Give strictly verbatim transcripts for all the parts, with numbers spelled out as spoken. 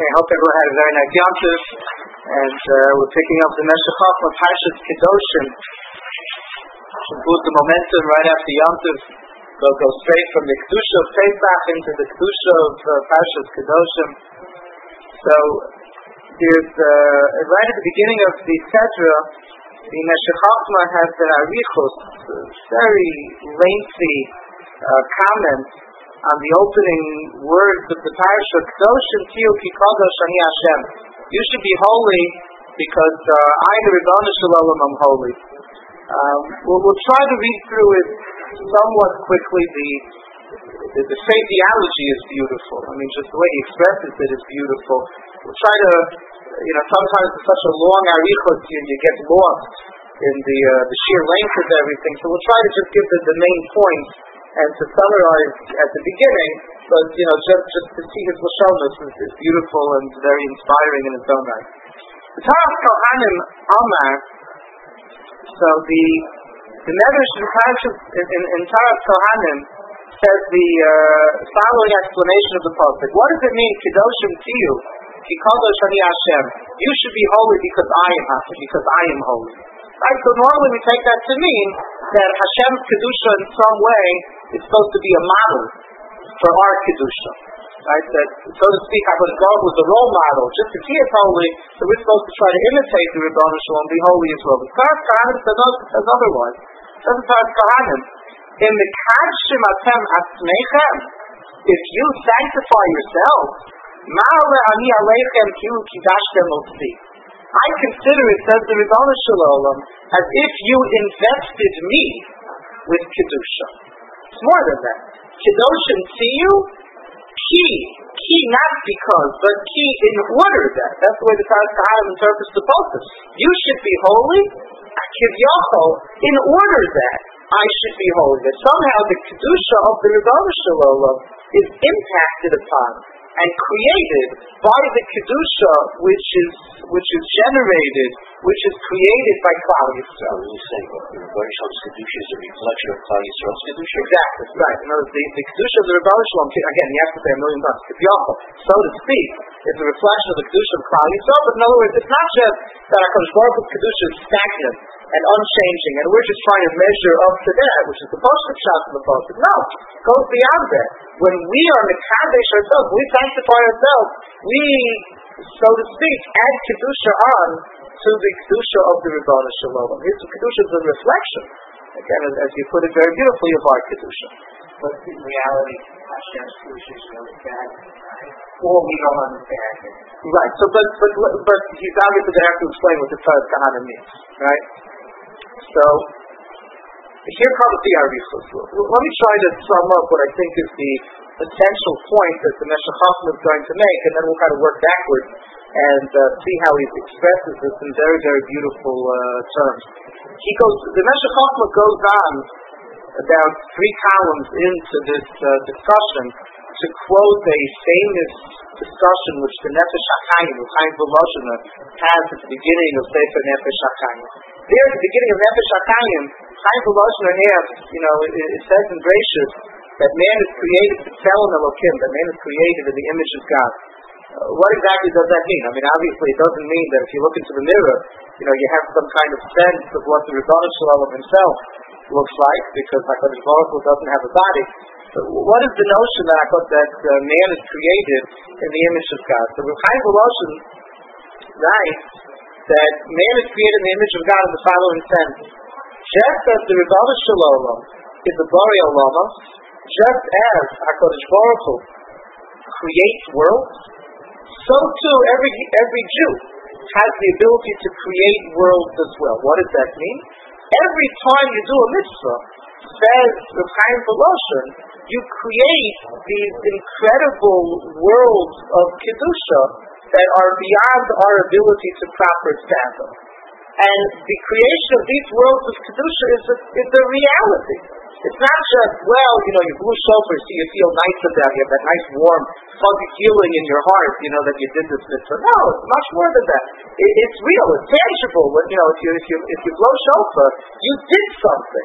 Okay, I hope everyone had a very nice Yom Tov, and uh, we're picking up the Meshech Chochma Parshas Kedoshim. Should boost the momentum right after Yom Tov. We'll go straight from the Kedusha of Pesach into the Kedusha of uh, Parshas Kedoshim. So, there's uh, right at the beginning of the Sedra, the Meshech Chochma has the Arichos, very lengthy uh, comments on the opening words of the parasha, Kedoshim Tiyu Ki Kadosh Ani Hashem. You should be holy because uh, I, the Ribono Shel Olam, am holy. Um, we'll, we'll try to read through it somewhat quickly. The, the the phraseology is beautiful. I mean, just the way he expresses it is beautiful. We'll try to, you know, sometimes it's such a long arichos, you, you get lost in the uh, the sheer length of everything. So we'll try to just give the, the main points. And to summarize at the beginning, but you know, just just to see his lashonos is, is beautiful and very inspiring in its own right. The Taras Kohanim Amar. So the the Medrash in Parshas in, in, in Taras Kohanim says the uh, following explanation of the pasuk. What does it mean? Kedoshim Tiyu Ki Kadosh Ani Hashem. You should be holy because I am Hashem, because I am holy. Right, so normally we take that to mean that Hashem's Kedusha in some way is supposed to be a model for our Kedusha. Right, that, so to speak, HaKadosh Baruch Hu was a role model. Just as He is holy, so we're supposed to try to imitate the Ribono Shel Olam, be holy as well. But Taras Kohanim says otherwise. Says Taras Kohanim, in the Kadshim Atem Atzmechem, if you sanctify yourselves, Ma'ale Ani Aleichem Kiu Kidashtem Otzi. I consider it, says the Ribono Shel Olam, as if you invested me with Kedusha. It's more than that. Kedoshim Tiyu, key, key not because, but key in order that. That's the way the Taras Kohanim interprets the pasuk. You should be holy, Kivyachol, in order that I should be holy. That somehow the Kedusha of the Ribono Shel Olam is impacted upon and created by the Kedusha which is which is generated, which is created by Klal Yisrael. So you say the Ribono Shel Olam's Kedusha is a reflection of Klal Yisrael's Kedusha? Exactly, right. You know, the, the Kedusha of the Ribono Shel Olam, again, you have to say a million bucks, so to speak, is a reflection of the Kedusha of Klal Yisrael, but in other words, it's not just that HaKadosh Baruch Hu's Kedusha is stagnant and unchanging, and we're just trying to measure up to that, which is the pasuk shot of the pasuk. No, it goes beyond that. When we are mekadesh ourselves, we sanctify ourselves, we, so to speak, add kedusha on to the kedusha of the Ribono Shel Olam. His kedusha is a reflection, again, as, as you put it very beautifully, of our kedusha. But in reality, Hashem's kedusha is really bad, or we don't understand it. Right. So, but but but he's obviously going to have to explain what the Taras Kohanim means, right? So, here comes the Arichos. Let me try to sum up what I think is the essential point that the Meshech Chochma is going to make, and then we'll kind of work backwards and uh, see how he expresses this in very, very beautiful uh, terms. He goes. The Meshech Chochma goes on about three columns into this uh, discussion to quote a famous discussion which the Nefesh HaChaim, the Chaim Volozhiner, has at the beginning of Sefer Nefesh HaChaim. There at the beginning of Nefesh HaChaim, Chaim Volozhiner asks, you know, it, it says in Bereshit that man is created to tell in Elokim, that man is created in the image of God. Uh, what exactly does that mean? I mean, obviously it doesn't mean that if you look into the mirror, you know, you have some kind of sense of what the Ribono Shel Olam himself looks like, because HaKadosh Baruch Hu doesn't have a body. So what is the notion that that uh, man is created in the image of God? So Chaim Volozhin writes that man is created in the image of God in the following sense: just as the Ribono Shel Olam is the Borei Olam, just as HaKadosh Baruch Hu creates worlds, so too every every Jew has the ability to create worlds as well. What does that mean? Every time you do a mitzvah, says the Chaim Volozhin, you create these incredible worlds of Kedusha that are beyond our ability to proper fathom. And the creation of these worlds of Kedusha is a, is a reality. It's not just, well, you know, you blew shofar, so you feel nice about it, you have that nice warm, fuzzy feeling in your heart, you know, that you did this mitzvah. No, it's much more than that. It, it's real, it's tangible. You know, if you, if you, if you blow shofar, you did something.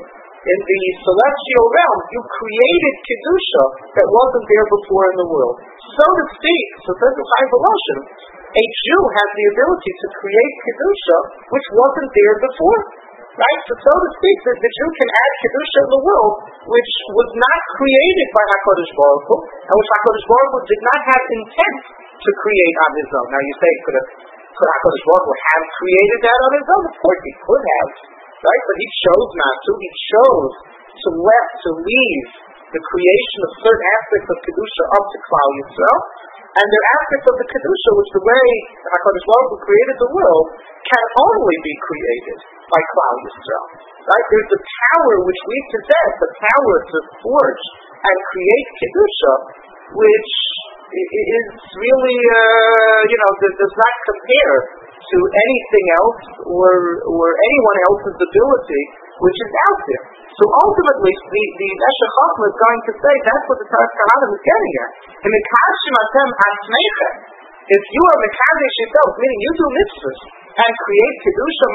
in the celestial realm, you created Kedusha that wasn't there before in the world. So to speak, so says the Chaim Voloshin, a Jew has the ability to create Kedusha which wasn't there before. Right? So, so to speak, the, the Jew can add Kedusha in the world which was not created by HaKadosh Baruch Hu, and which HaKadosh Baruch Hu did not have intent to create on his own. Now you say, could, have, could HaKadosh Baruch Hu have created that on his own? Of course he could have. Right? But he chose not to. He chose to let, to leave the creation of certain aspects of Kedusha up to Klal Yisrael. And there are aspects of the Kedusha which the way HaKadosh Baruch Hu created the world can only be created by Klal Yisrael. Right? There's the power which we possess, the power to forge and create Kedusha, which is really, uh, you know, does not compare to anything else or or anyone else's ability which is out there. So ultimately, the, the Meshech Chochmah is going to say that's what the Taras Kahanim is getting at. If you are Mekadesh yourself, meaning you do mitzvahs, and create Kedusha,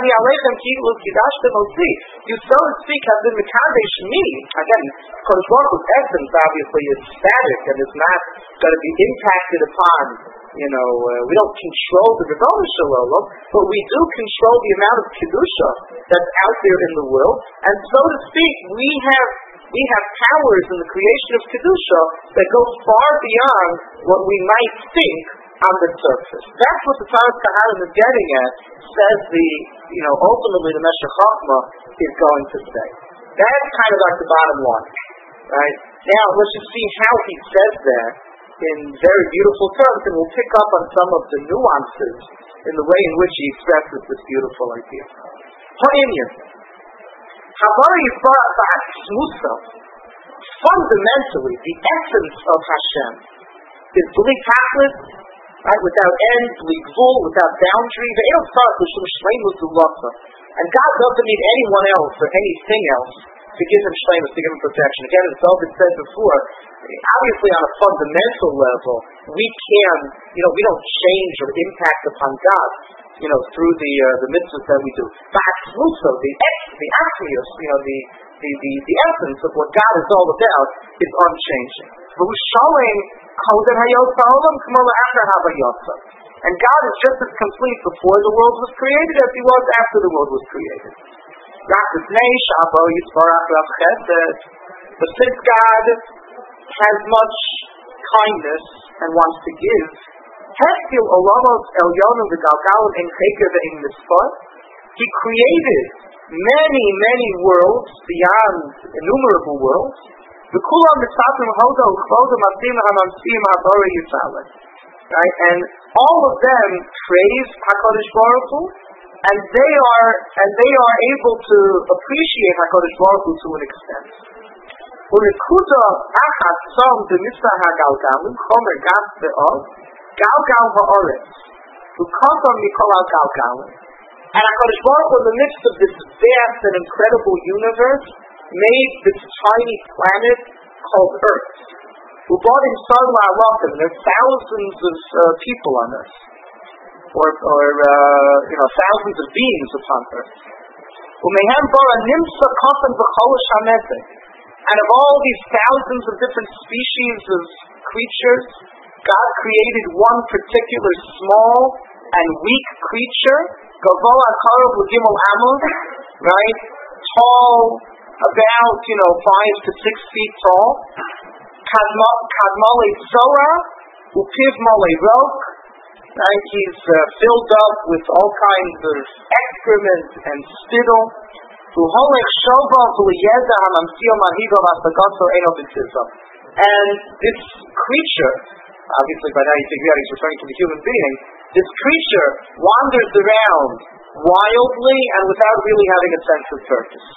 you so to speak have been Mekadesh me. Again, Kodesh Baruch Hu's essence obviously is static and is not going to be impacted upon. You know, uh, we don't control the Rebbeinu Shalom, but we do control the amount of Kedusha that's out there in the world. And so to speak, we have we have powers in the creation of Kedusha that go far beyond what we might think on the surface. That's what the Taras Kahanim is getting at, says the, you know, ultimately the Meshech Chochmah is going to say. That's kind of like the bottom line. Right? Now, let's just see how he says that in very beautiful terms, and we'll pick up on some of the nuances in the way in which he expresses this beautiful idea. Fundamentally, the essence of Hashem is bli tachlis, right, without end, bli gvul, without boundary. And God doesn't need anyone else or anything else to give him shleimus, to give him protection. Again, as David said before, obviously on a fundamental level, we can, you know, we don't change or impact upon God, you know, through the uh, the mitzvahs that we do. But also, the the axios, you know, the, the, the, the essence of what God is all about is unchanging. And God is just as complete before the world was created as he was after the world was created. But since God has much kindness and wants to give, he created many, many worlds beyond innumerable worlds. Right? And all of them praise HaKadosh Baruch Hu, and they are and they are able to appreciate HaKadosh Baruch Hu to an extent. Unekuda achat som b'mitzvah hagalgalim chomer gas be'od galgal ha'oretz u'kosam mikol hagalgalim. And HaKadosh Baruch Hu, in the midst of this vast and incredible universe, made this tiny planet called Earth. Who brought in Son La'alachim. There are thousands of uh, people on Earth, or, or uh, you know, thousands of beings upon Earth. Umehem bara nimsa kofan v'cholish hamezek. And of all these thousands of different species of creatures, God created one particular small and weak creature, Gavoa Akarov L'Gimel Amos, right? Tall, about, you know, five to six feet tall. Kadmale Zora, Upiv Male Rok, right? He's uh, filled up with all kinds of excrement and spittle. And this creature, obviously by now you figure out he's referring to the human being, this creature wanders around wildly and without really having a sense of purpose.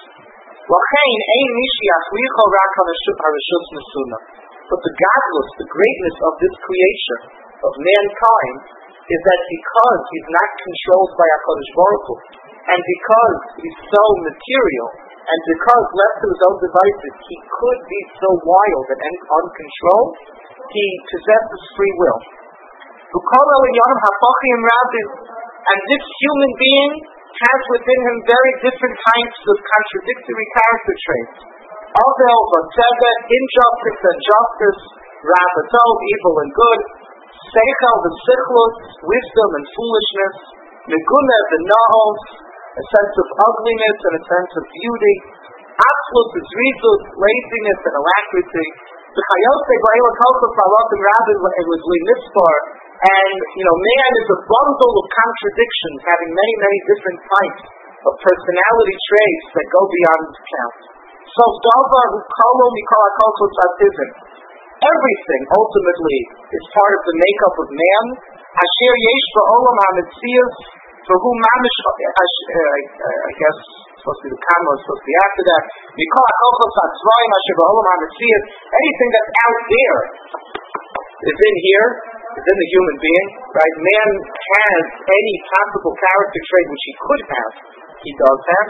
But the godless, the greatness of this creation, of mankind, is that because he's not controlled by HaKadosh Baruch Hu, and because he's so material, and because left to his own devices, he could be so wild and uncontrolled, he possesses free will. And this human being has within him very different types of contradictory character traits. Avel v'tzedek, injustice and justice, ravatov, evil and good, seichel v'sichlus, wisdom and foolishness, meguneh v'naos, a sense of ugliness and a sense of beauty, atzlus v'zrizus, laziness and alacrity, v'chayosei v'ayla kolchos halakim rabin, it was limispar, and, you know, man is a bundle of contradictions, having many, many different types of personality traits that go beyond count. So, davar hu kolo mikol hakol tzadizim. Everything, ultimately, is part of the makeup of man. Asher yesh ba'olam ha'metzias, for whom mamish, I guess, supposed to be the comma, supposed to be after that. Mikol hakol tzatzvayim, asher ba'olam ha'metzias. Anything that's out there is in here. Is in the human being, right? Man has any possible character trait which he could have, he does have.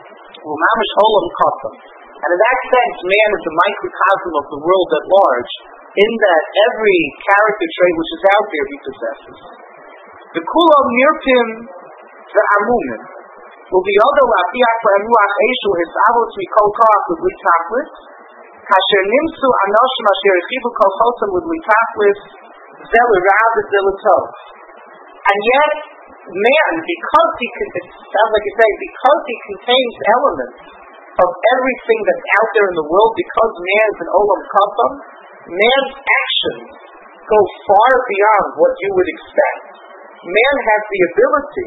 And in that sense, man is a microcosm of the world at large, in that every character trait which is out there he possesses. The kulam nirpim ve'amunim will be other lafiach ve'emuach eshu his avot mikol koach with litachlis kasher nimsu anoshim asher echivu kol chotam with litachlis. And yet, man, because he can, it sounds like you say, because he contains elements of everything that's out there in the world, because man is an olam kafam, man's actions go far beyond what you would expect. Man has the ability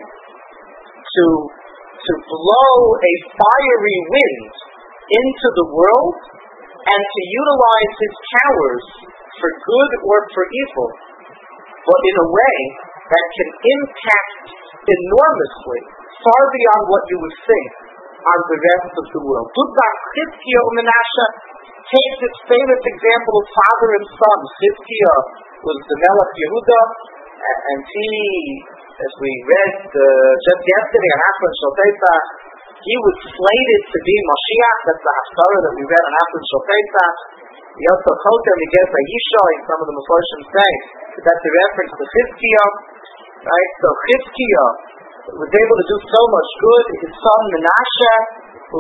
to to blow a fiery wind into the world and to utilize his powers for good or for evil, but in a way that can impact enormously, far beyond what you would think, on the rest of the world. Dutzach Chizkiah Menashe takes its famous example of father and son. Chizkiah was the Melech Yehuda, and he, as we read uh, just yesterday on Afron Shel Pesach, he was slated to be Mashiach. That's the Haftarah that we read on Afron Shel Pesach. Yosef Chotem, he gets a Yisha, and some of the Meforshim say that's a reference to Chizkiah, right? So Chizkiah was able to do so much good. His son Menashe, who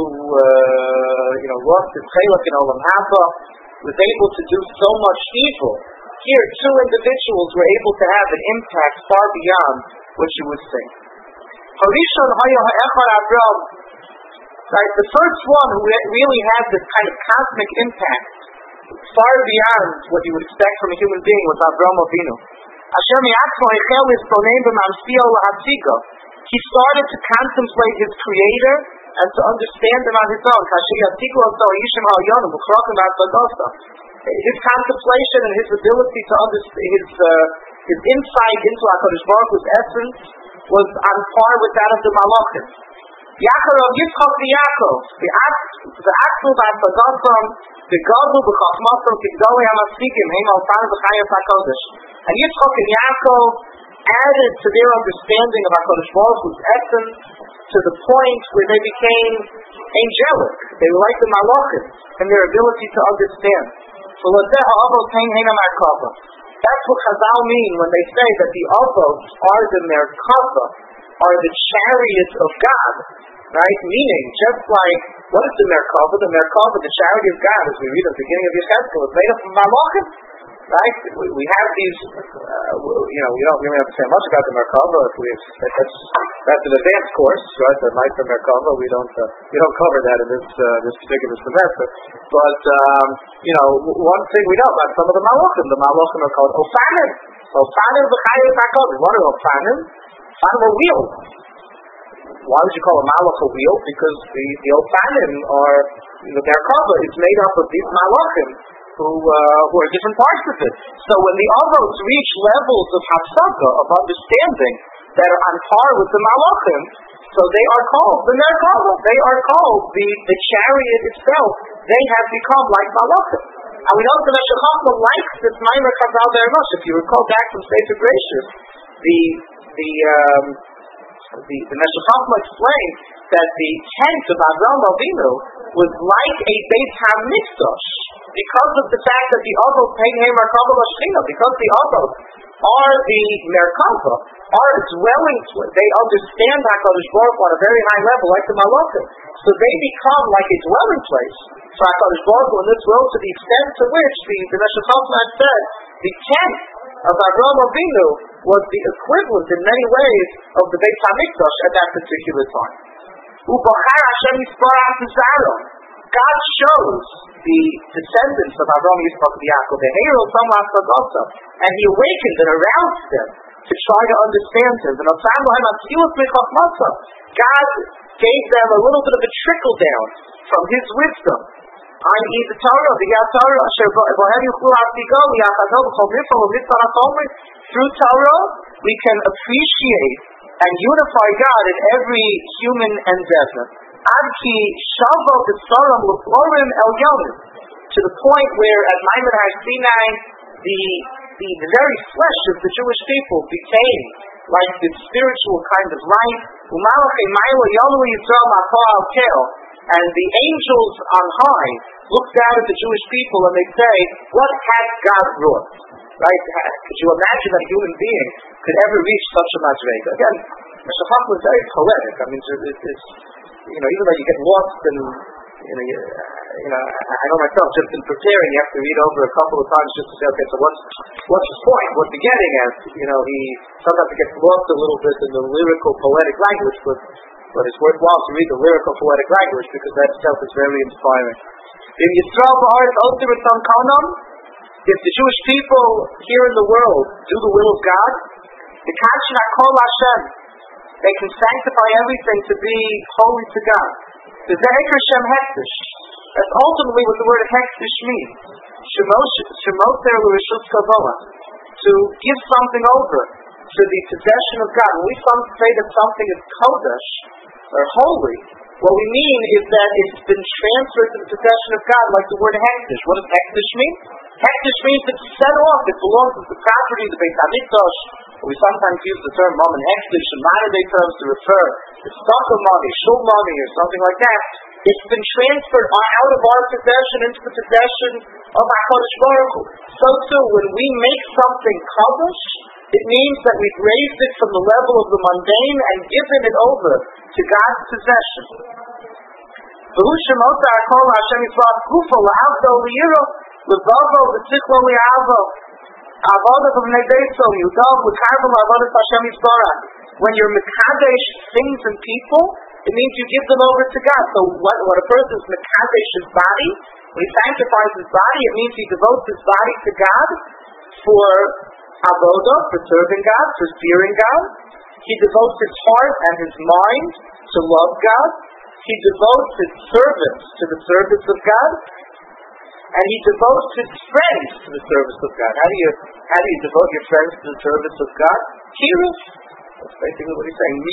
uh, you know lost his chelak in Olam Haba, was able to do so much evil. Here, two individuals were able to have an impact far beyond what you would think. Harishon Haya Ha'echad Avram, right? The first one who really had this kind of cosmic impact, far beyond what you would expect from a human being, was Avraham Avinu. Asher mi'atzmo echel lisponein b'mamsio lahatigo. He started to contemplate his Creator and to understand him on his own. Kasher yatigo oso yishim ha'yonu b'chrokim ha'azadosa. His contemplation and his ability to understand his uh, his insight into HaKadosh Baruch Hu's essence was on par with that of the Malachim. Yaakov Yitzchak v'Yaakov, v'Atzlu v'Atzadosam, v'Gadlu v'Chachmasam, v'Gdolei HaMasikim, Heim al-Fan v'Chayas HaKodesh. And Yitzchak and Yaakov added to their understanding of HaKadosh Baruch Hu's essence to the point where they became angelic. They were like the Malachim in their ability to understand. So that's what Chazal mean when they say that the Avos are the Merkava, are the chariots of God, right? Meaning, just like, what is the Merkava? The Merkava, the chariot of God, as we read at the beginning of Yechezkel, is made up of Malachim, right? We, we have these, uh, you know, we don't really have to say much about the Merkava. If we, that's, that's an advanced course, right? The Ma'aser Merkava, we don't, uh, we don't cover that in this, uh, this particular semester. But, um, you know, one thing we know about some of the Malachim, the Malachim are called Ofanim. Ofanim v'chayos HaKodesh. What are Ofanim? Ofanim are wheels. Why would you call a Malach a wheel? Because the, the Ofanim are, you know, their cover is made up of these Malachim who, uh, who are different parts of it. So when the Avos reach levels of Hafsaka, of understanding, that are on par with the Malachim, so they are called the Merkava. They are called the, the chariot itself. They have become like Malachim. And we know that the Meshech Chochma likes this Ma'aser Chazal very much. If you recall back from Sefer Bereshis, the the um, the, the Meshech Chochma explained that the tent of Avraham Avinu was like a Beit HaMikdash because of the fact that the Avos paid him Merkava L'Shechina, because the Avos are the Merkava, are dwelling place. They understand HaKadosh Baruch Hu on a very high level, like the Malachim. So they become like a dwelling place for HaKadosh Baruch Hu in this world, to the extent to which the, the Meshech Chochmah had said, the tent of Avraham Avinu was the equivalent in many ways of the Beit HaMikdash at that particular time. Ubachar Hashem Yisparach Tzaron. God shows the descendants of Avraham, Yitzchak, and Yaakov, the Hero Tomas Sadosa, and He awakened and aroused them to try to understand Him. And God gave them a little bit of a trickle down from His wisdom. that is the Torah, the Torah, through Torah, we can appreciate and unify God in every human endeavor. Adki Shavot B'Tzoram L'Plorim El Yom, to the point where at Maimon Har Sinai, the, the the very flesh of the Jewish people became like this spiritual kind of light. Umalachei Ma'ila Yonu Yisrael Ma'Pah Al Kel, and the angels on high look down at the Jewish people and they say, "What has God wrought?" Right? Could you imagine that a human being could ever reach such a madrega? Again, Meshech Chochmah was very poetic. I mean, it's, it's you know, even though you get lost in, you know, you, you know, I know myself, just in preparing, you have to read over a couple of times just to say, okay, so what's what's his point? What's he getting at? You know, he sometimes gets lost a little bit in the lyrical, poetic language, but but it's worthwhile to read the lyrical, poetic language because that itself is very inspiring. In Yisrael Ba'aretz Oter B'Tzon Kanam, if the Jewish people here in the world do the will of God, the Kadshin HaKol Hashem, they can sanctify everything to be holy to God. The Ze'eker Shem Hektish, that's ultimately what the word Hektish means. Shemoter L'Rishus Kavolah, to give something over to the possession of God. When we say that something is Kodesh, or holy, what we mean is that it's been transferred to the possession of God, like the word Hektish. What does Hektish mean? Hektish means it's set off, it belongs to the property of the Beit HaMikdash. We sometimes use the term Mammon Hektish in modern day terms to refer to stock of money, shul money, or something like that. It's been transferred out of our possession into the possession of HaKadosh Baruch Hu. So too, when we make something Kodesh, it means that we've raised it from the level of the mundane and given it over to God's possession. When you're mekadesh things and people, it means you give them over to God. So what, what a person's mekadesh his body, when he sanctifies his body, it means he devotes his body to God for avodah, for serving God, for fearing God. He devotes his heart and his mind to love God. He devotes his service to the service of God. And he devotes his friends to the service of God. How do you how do you devote your friends to the service of God? Kirus. That's basically what he's saying.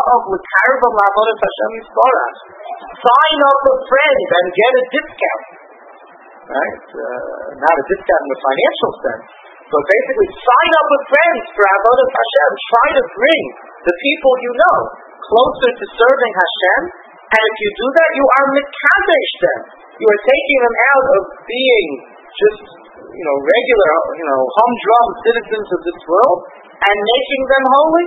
Sign up a friend and get a discount. Right? Uh, not a discount in the financial sense. So basically, sign up with friends for Avodas Hashem. Try to bring the people you know closer to serving Hashem. And if you do that, you are mekadesh them. You are taking them out of being just, you know, regular, you know, humdrum citizens of this world and making them holy.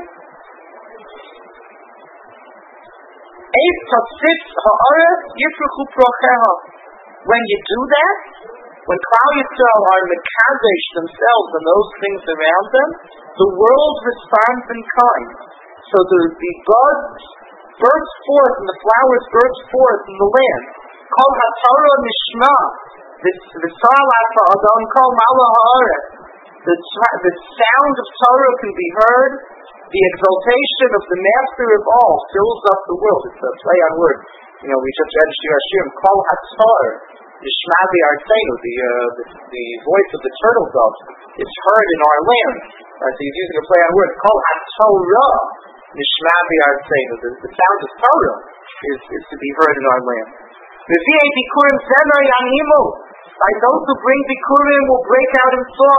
When you do that, when Klal Yisrael are mekadesh themselves and those things around them, the world responds in kind. So the, the buds burst forth and the flowers burst forth in the land. Kol haTorah nishma, the Adam kol mala haaretz. The the sound of Torah can be heard. The exaltation of the Master of all fills up the world. It's a play on words. You know, we just read Shir Hashirim. Kol haTorah nishma b'artzeinu. The uh, the the voice of the turtle dove is heard in our land. Uh, so he's using a play on words. Kol haTorah nishma b'artzeinu. The, the sound of Torah is is to be heard in our land. By those who bring bikurim will break out in song.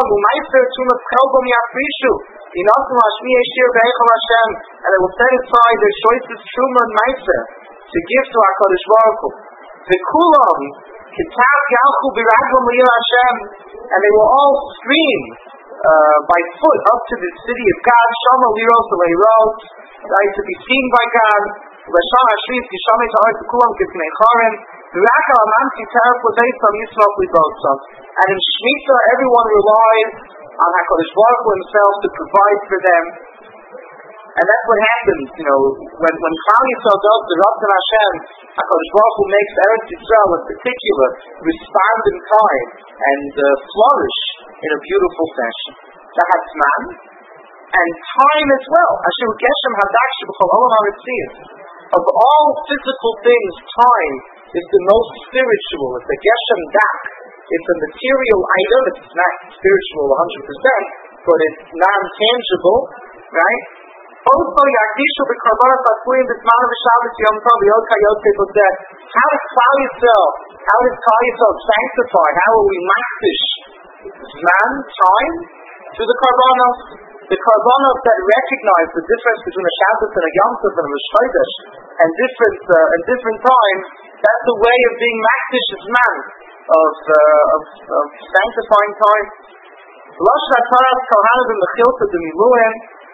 And they will set aside their choicest truma and meiser to give to HaKadosh Baruch Hu. V'kulam kitav yalchu b'raglam l'yir Hashem, and they will all scream uh, by foot up to the city of God, Shama Liros Leirot, right, to be seen by God, Lashon Hashrit, Yishamei Ta'ar Kulam Kifnei Chorim, Raka Amanti Teref L'Beisam Yisrael Libotzam. And in Shemitah, everyone relies on HaKadosh Baruch Hu himself to provide for them. And that's what happens, you know, when when Klal Yisrael does the Ratzon Hashem, HaKadosh Baruch Hu makes Eretz Yisrael in particular respond in time and uh, flourish in a beautiful fashion. Zahatzman, and time as well. Asher Geshem Hadak Sheb'chol Olam HaMetzias. Of all physical things, time is the most spiritual. It's the Geshem Dak. It's a material item. It's not spiritual one hundred percent, but it's non-tangible, right? Also, Yakishu b'karbanos ha'tluim b'zman v'shabbos yom tov v'yod kayotei b'zeh. How does Klal Yisrael, how does Klal Yisrael sanctify? How are we makdish zman, time, to the karbanos? The karbanos that recognize the difference between a Shabbos and a Yom Tov and a Rosh Chodesh, and different uh, and different times. That's the way of being makdish zman, of uh, of, of sanctifying time. Lashon hataras kohanim b'mechilta d'miluim.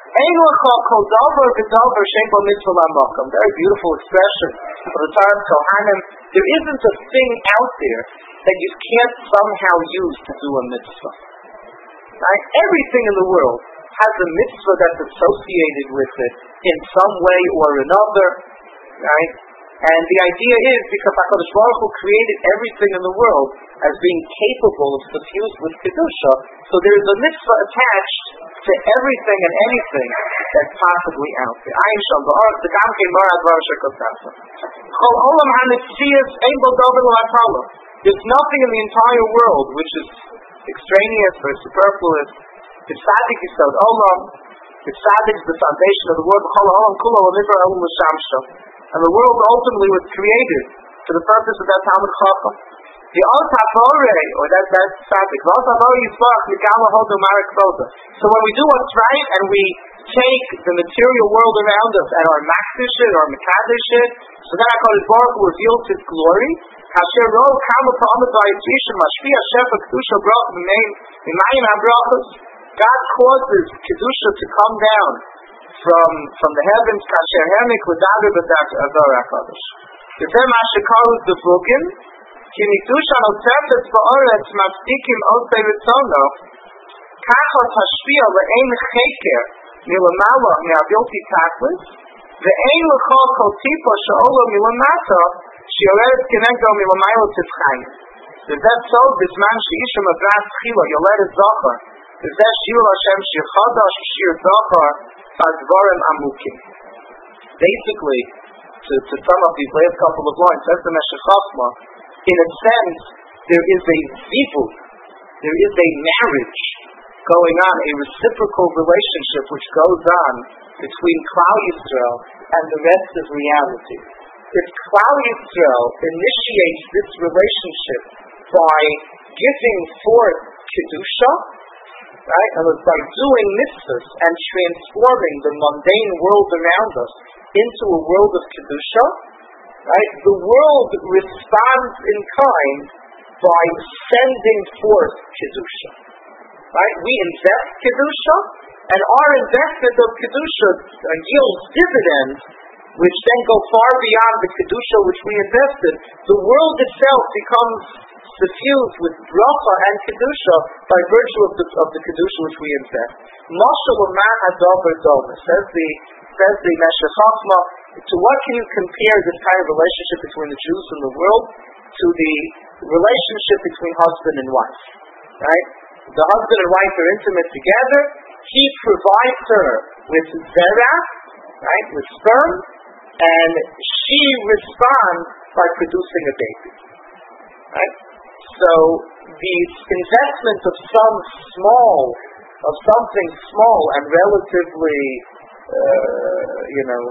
Very beautiful expression of the Taras Kohanim. There isn't a thing out there that you can't somehow use to do a mitzvah. Right? Everything in the world has a mitzvah that's associated with it in some way or another. Right? And the idea is because HaKadosh Baruch Hu created everything in the world as being capable of suffused with Kedusha, so there is a mitzvah attached to everything and anything that's possibly out there. Ayin Shal Ba'aretz, the Gamkei Marad Varsha Kosasa. Chol Olam HaNetzias Ein Bo Dover L'Hatala. There's nothing in the entire world which is extraneous or superfluous. The Tzadik Yisod Olam, the Tzadik is the foundation of the world. Chol Olam Kulo L'Nivra Olam L'Shamsha. And the world ultimately was created for the purpose of that Talmud Chacham. The Al Tafore, or that that Tzadik, Al Tafore Yisbach Nikama Hodu Marek Boda. So when we do what's right and we take the material world around us and our makdish it or mekadesh it, so then HaKadosh Baruch Hu reveals His glory. Hasher Ro Kama Pa'amad Vayisrishim Mashpia Shefa Kedusha Brach Mimayim Mimayim HaBrachos. God causes Kedusha to come down from from the heavens. Kasher Hermik L'Daber B'Dak Azar HaKadosh. Yifem HaShekarus Devugim Ki Kedusha Notzefet Ba'oretz Maftikim Osei Ritzono Kachot Hashpia Le'ein Cheker Milamala Mi'abilti Taklis Ve'ein L'chol Kol Tipa She'olo Milamata She'oretz Kenegdo Milamaylo Tifchayim. Is that so? Bisman She'ishim Avras Chila Yoledet Zachar. Is that Shir Hashem Shir Chadash Shir Zachar Advarim Amukim. Basically, to, to sum up these last couple of lines, says the Meshech Chachma, in a sense, there is a zivug, there is a marriage going on, a reciprocal relationship which goes on between Klal Yisrael and the rest of reality. If Klal Yisrael initiates this relationship by giving forth Kedusha, right, and by doing mitzvahs and transforming the mundane world around us into a world of Kedusha, right, the world responds in kind by sending forth Kedusha. Right? We invest Kedusha, and our investment of Kedusha yields dividends, which then go far beyond the Kedusha which we invested. The world itself becomes suffused with bracha and Kedusha by virtue of the, of the Kedusha which we invest. Mashal Uman Hadavar Dover, says the says the Meshech Chachma, to what can you compare this kind of relationship between the Jews and the world to the relationship between husband and wife? Right? The husband and wife are intimate together. He provides her with zera, right, with sperm, and she responds by producing a baby. Right? So the investment of some small, of something small and relatively, uh, you know,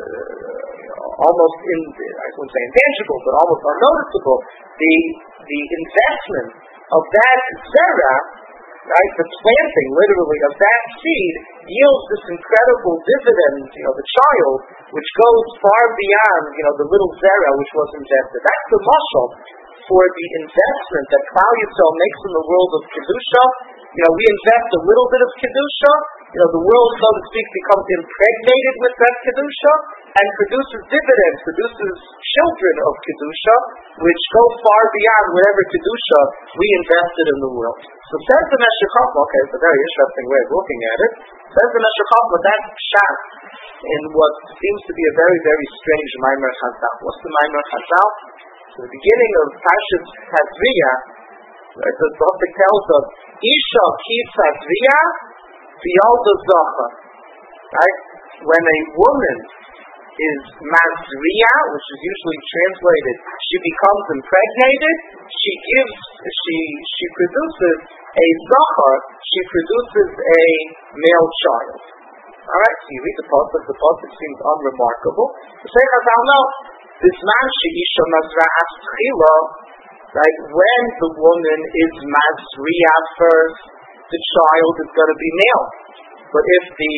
uh, almost in, I wouldn't say intangible, but almost unnoticeable, the the investment of that zera, right, the planting, literally, of that seed yields this incredible dividend, you know, the child, which goes far beyond, you know, the little zera which was invested. That's the mashal for the investment that Klal Yisrael makes in the world of Kedusha you know, we invest a little bit of kedusha, you know, the world, so to speak, becomes impregnated with that kedusha and produces dividends, produces children of kedusha, which go far beyond whatever kedusha we invested in the world. So says the Meshech Chochmah, okay, it's a very interesting way of looking at it. Says the Meshech Chochmah, that's pshat in what seems to be a very, very strange Maimer Chazal. What's the Maimer Chazal? So the beginning of Parshas Tazria, right, the Prophet tells us, Isha ki Tazria v'yalda zacha. Right? When a woman is mazriya, which is usually translated, she becomes impregnated, she gives, she she produces a zachar, she produces a male child. Alright, so you read the pasuk, the pasuk seems unremarkable. The Sheikh Chazal know, this man she isha mazra'at tchila, right, when the woman is mazriya first, the child is going to be male. But if the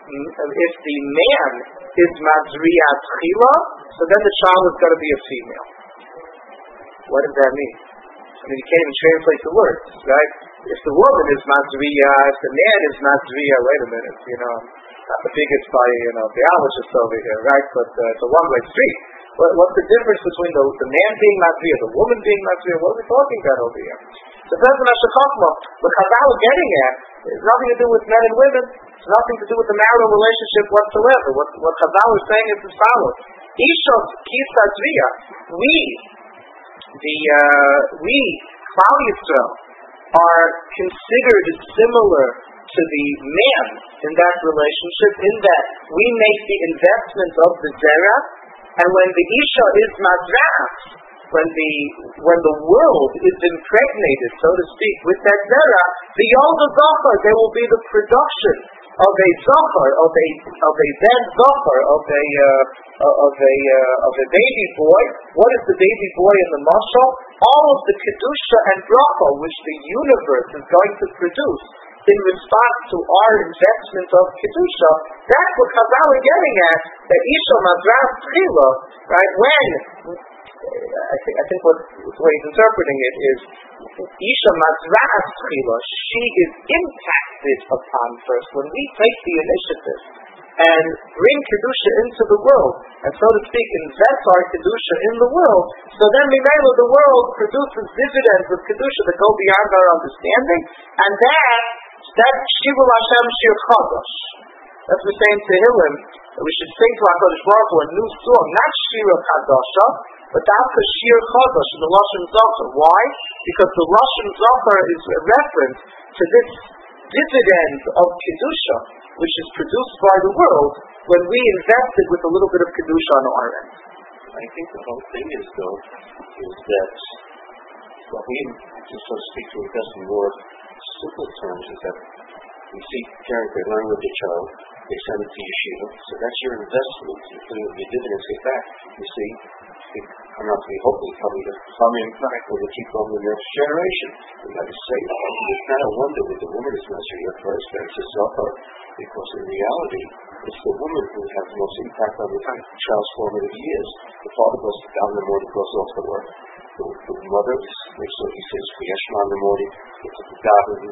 if the man is mazriya tchila, so then the child is going to be a female. What does that mean? I mean, you can't even translate the words, right? If the woman is mazriya, if the man is mazriya, wait a minute, you know, not the biggest by, you know, biologists over here, right? But uh, it's a one-way street. What, what's the difference between the, the man being mazriya, the woman being mazriya? What are we talking about over here? So that's the Meshech Chochmah. What Chazal is getting at has nothing to do with men and women. It's nothing to do with the marital relationship whatsoever. What, what Chazal is saying is as follows. Isha ki Tazria, we, the, uh, we, Klal Yisrael, are considered similar to the man in that relationship, in that we make the investment of the zera, and when the Isha is mazra'at, when the when the world is impregnated, so to speak, with that zera, the yalda zachar, there will be the production of a zachar, of a of a then zachar, of a uh, of a uh, of a baby boy. What is the baby boy in the mashal? All of the kedusha and bracha which the universe is going to produce in response to our investment of kedusha. That's what Chazal are getting at. That Isha mazra'at tchila, right? When I think I think what the way he's interpreting it is Isha mazra'at tchila. She is impacted upon first when we take the initiative and bring kedusha into the world, and so to speak, invest our kedusha in the world. So then, Mimela, the world produces dividends of kedusha that go beyond our understanding, and that that's Shivul Hashem Shir Chadash. That's the same Tehillim that we should sing to HaKadosh Baruch Hu a new song, not Shira Chadasha, but that's the Shir Chadash in the Lashon Zachar. Why? Because the Lashon Zachar is a reference to this dividend of kedusha, which is produced by the world when we invested with a little bit of kedusha on our end. I think the whole thing is, though, is that what we, just so to speak, to invest in more simple terms, is that we see parents, they learn with their child, they send it to yeshiva, so that's your investment. Your dividends get back. You see, I'm not we hopefully coming to some impact will keep on the next generation. We have to say that it's not a wonder that the woman is necessary at first, that it's a suffer, because in reality, it's the woman who has the most impact on the child's formative years. The father goes down in the morning, goes off to work. The, the mother, so he says, Yeshma in the morning, it's a daven,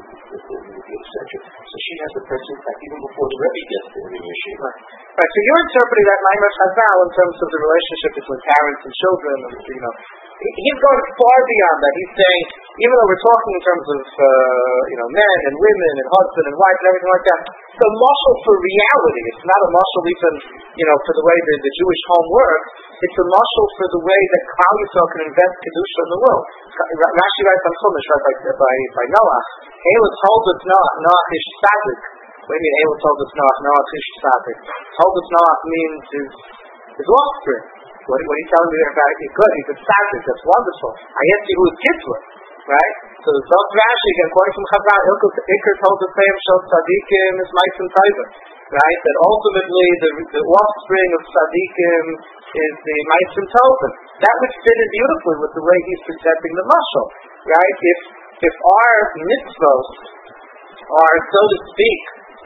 et cetera. So she has the first impact even before the Rebbe gets there in the yeshiva. Right. Right. So you're interpreting that Maimer Chazal in terms of the relationship between parents and children, and, you know, he's going far beyond that. He's saying, even though we're talking in terms of, uh, you know, men and women and husband and wife and everything like that, the muscle for reality. It's not a muscle even, you know, for the way the, the Jewish home works. It's a muscle for the way that Klal Yisrael can invest kedusha in the world. Rashi writes on Chumash, right, by, by, by Noah. Elah told us Noah, Noah ish tzadik. What do you mean Elah told us Noah, Noah ish tzadik? Told us Noah means his, his offspring. What, what are you telling me there about it? Good, he's a tzadik, that's wonderful. I asked you who his kids were. Right? So the Zot Rashi, again, quoting from Chazal, Iker told the same Shal Tzadikim is Meisim Taiva. Right? That ultimately the, the offspring of Tzadikim is the Meisim Taiva. That would fit in beautifully with the way he's presenting the mashal. Right? If if our mitzvos are, so to speak,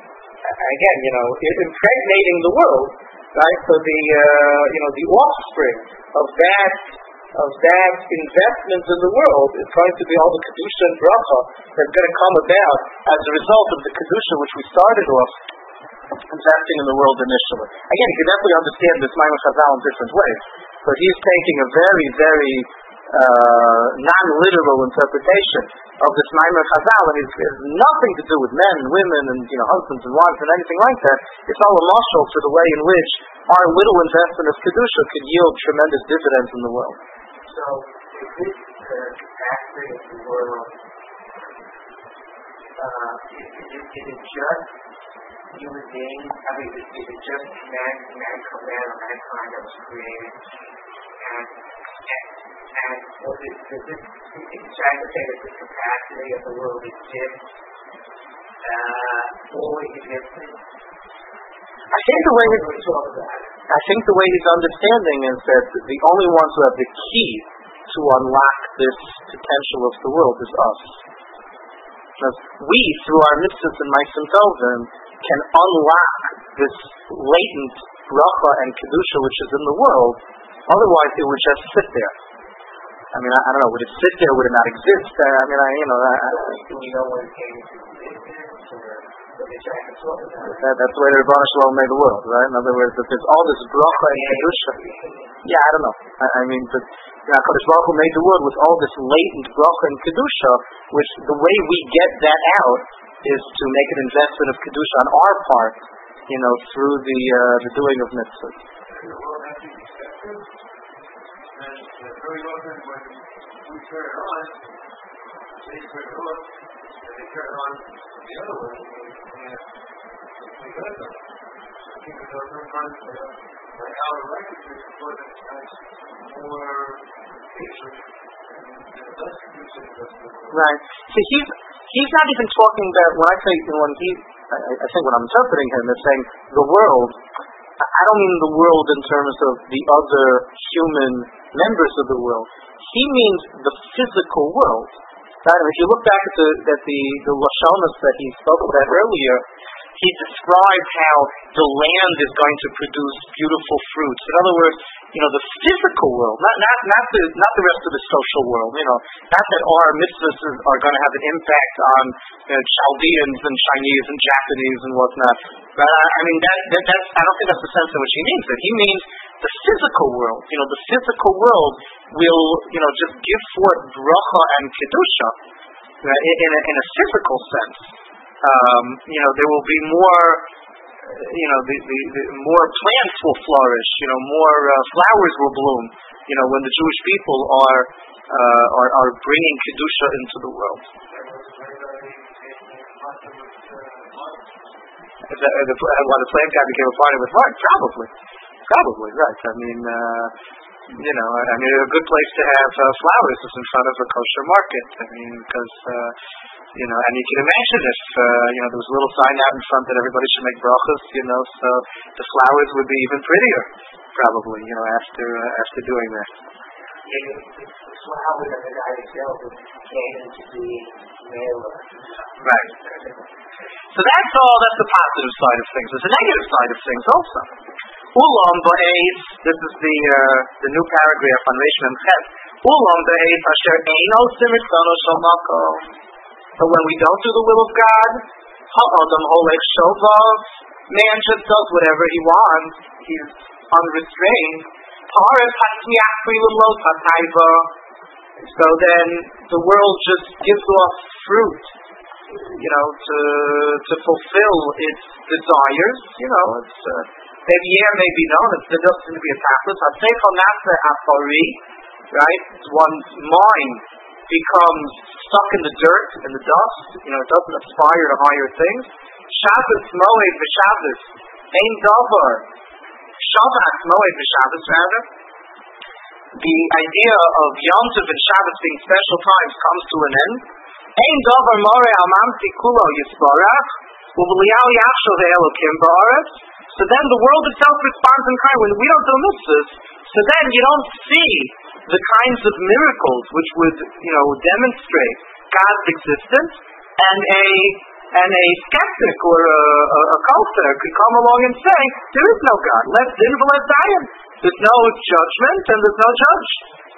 again, you know, impregnating the world, right? So the uh, you know the offspring of that of that investment in the world is going to be all the Kedusha and Bracha that's going to come about as a result of the Kedusha which we started off investing in the world initially. Again, you can definitely understand this Maimon Chazal in different ways, but he's taking a very, very uh, non-literal interpretation of this Maimon Chazal, and it has nothing to do with men and women and, you know, husbands and wives and anything like that. It's all a marshal for the way in which our little investment of Kedusha could yield tremendous dividends in the world. So, is this the capacity of the world, uh, is, is, is it just human beings? I mean, is, is it just man, man, man, or mankind that was created? And, and, and or is, does this, is it trying to say that the capacity of the world exists, uh, always existing? I think the way he's, I think the way he's understanding is that the only ones who have the key to unlock this potential of the world is us. Because we, through our mitzvahs and ma'asim tovim, can unlock this latent bracha and kedusha which is in the world. Otherwise, it would just sit there. I mean, I, I don't know. Would it sit there? Would it not exist? Uh, I mean, I, you know. I, Do we know when it came into existence, or what they're trying to talk about? That, that's the way the Rebbeinu Shalom made the world, right? In other words, that there's all this bracha and kedusha. Yeah, I don't know. I, I mean, but you know, HaKadosh Baruch Hu made the world with all this latent bracha and kedusha, which the way we get that out is to make an investment of kedusha on our part, you know, through the uh, the doing of mitzvahs. And uh, very often when we turn it on, they turn it off, and they turn it on the other way, and we got them. I think that sometimes uh, like our righteousness is what has more hatred and less usage of the world. Right. See, he's he's not even talking about, when I say, when he, I, I think when I'm interpreting him, is saying the world. I don't mean the world in terms of the other human members of the world. He means the physical world. Right? And if you look back at the at the, the Lashonos that he spoke about earlier, he described how the land is going to produce beautiful fruits. In other words, you know, the physical world, not not not the not the rest of the social world. You know, not that our mitzvahs are going to have an impact on you know, Chaldeans and Chinese and Japanese and whatnot. But I, I mean, that, that that's I don't think that's the sense in which he means it. He means the physical world. You know, the physical world will you know just give forth bracha and kedusha uh, in, in, a, in a physical sense. Um, you know, there will be more. You know, the, the, the more plants will flourish. You know, more uh, flowers will bloom. You know, when the Jewish people are uh, are, are bringing kedusha into the world. Is that, uh, the, uh, well, the plant guy became a partner with Mark? Probably, probably right. I mean, uh, you know, I mean, a good place to have uh, flowers is in front of a kosher market. I mean, because. Uh, You know, and you can imagine if, uh, you know, there was a little sign out in front that everybody should make brachas, you know, so the flowers would be even prettier, probably, you know, after uh, after doing that. Yeah, the flowers and the guy itself came into being male. Right. So that's all, that's the positive side of things. There's a negative side of things also. Ulam ba'ez, this is the uh, the new paragraph on Reish Mem Ches. Ulam ba'ez asher eino simitzono shalmako. So when we don't do the will of God, ha'adam holech shovav, man just does whatever he wants. He's unrestrained. Paras hatzmiach prilim lo tataiva. So then the world just gives off fruit, you know, to to fulfill its desires. You know, it's uh, maybe yeah, maybe no. It's there doesn't seem to be a tachlis. Haseichel nasa afari, right? It's one's mind becomes stuck in the dirt, in the dust, you know, it doesn't aspire to higher things. Shabbos, Moed, v'Shabbos, Ein Davar, Shabbat, Moed, v'Shabbos, rather. The idea of Yom Tov and Shabbos being special times comes to an end. Ein Davar, More, Amamti, Kulo, Yisbarach, U'V'Liyahu Yachshov, Elokim, Ba'aretz. So then the world itself responds in kind. When we don't do mitzvahs, so then you don't see the kinds of miracles which would, you know, demonstrate God's existence, and a and a skeptic or a, a, a culter could come along and say, there is no God. Let's din v'letz dayan. There's no judgment and there's no judge.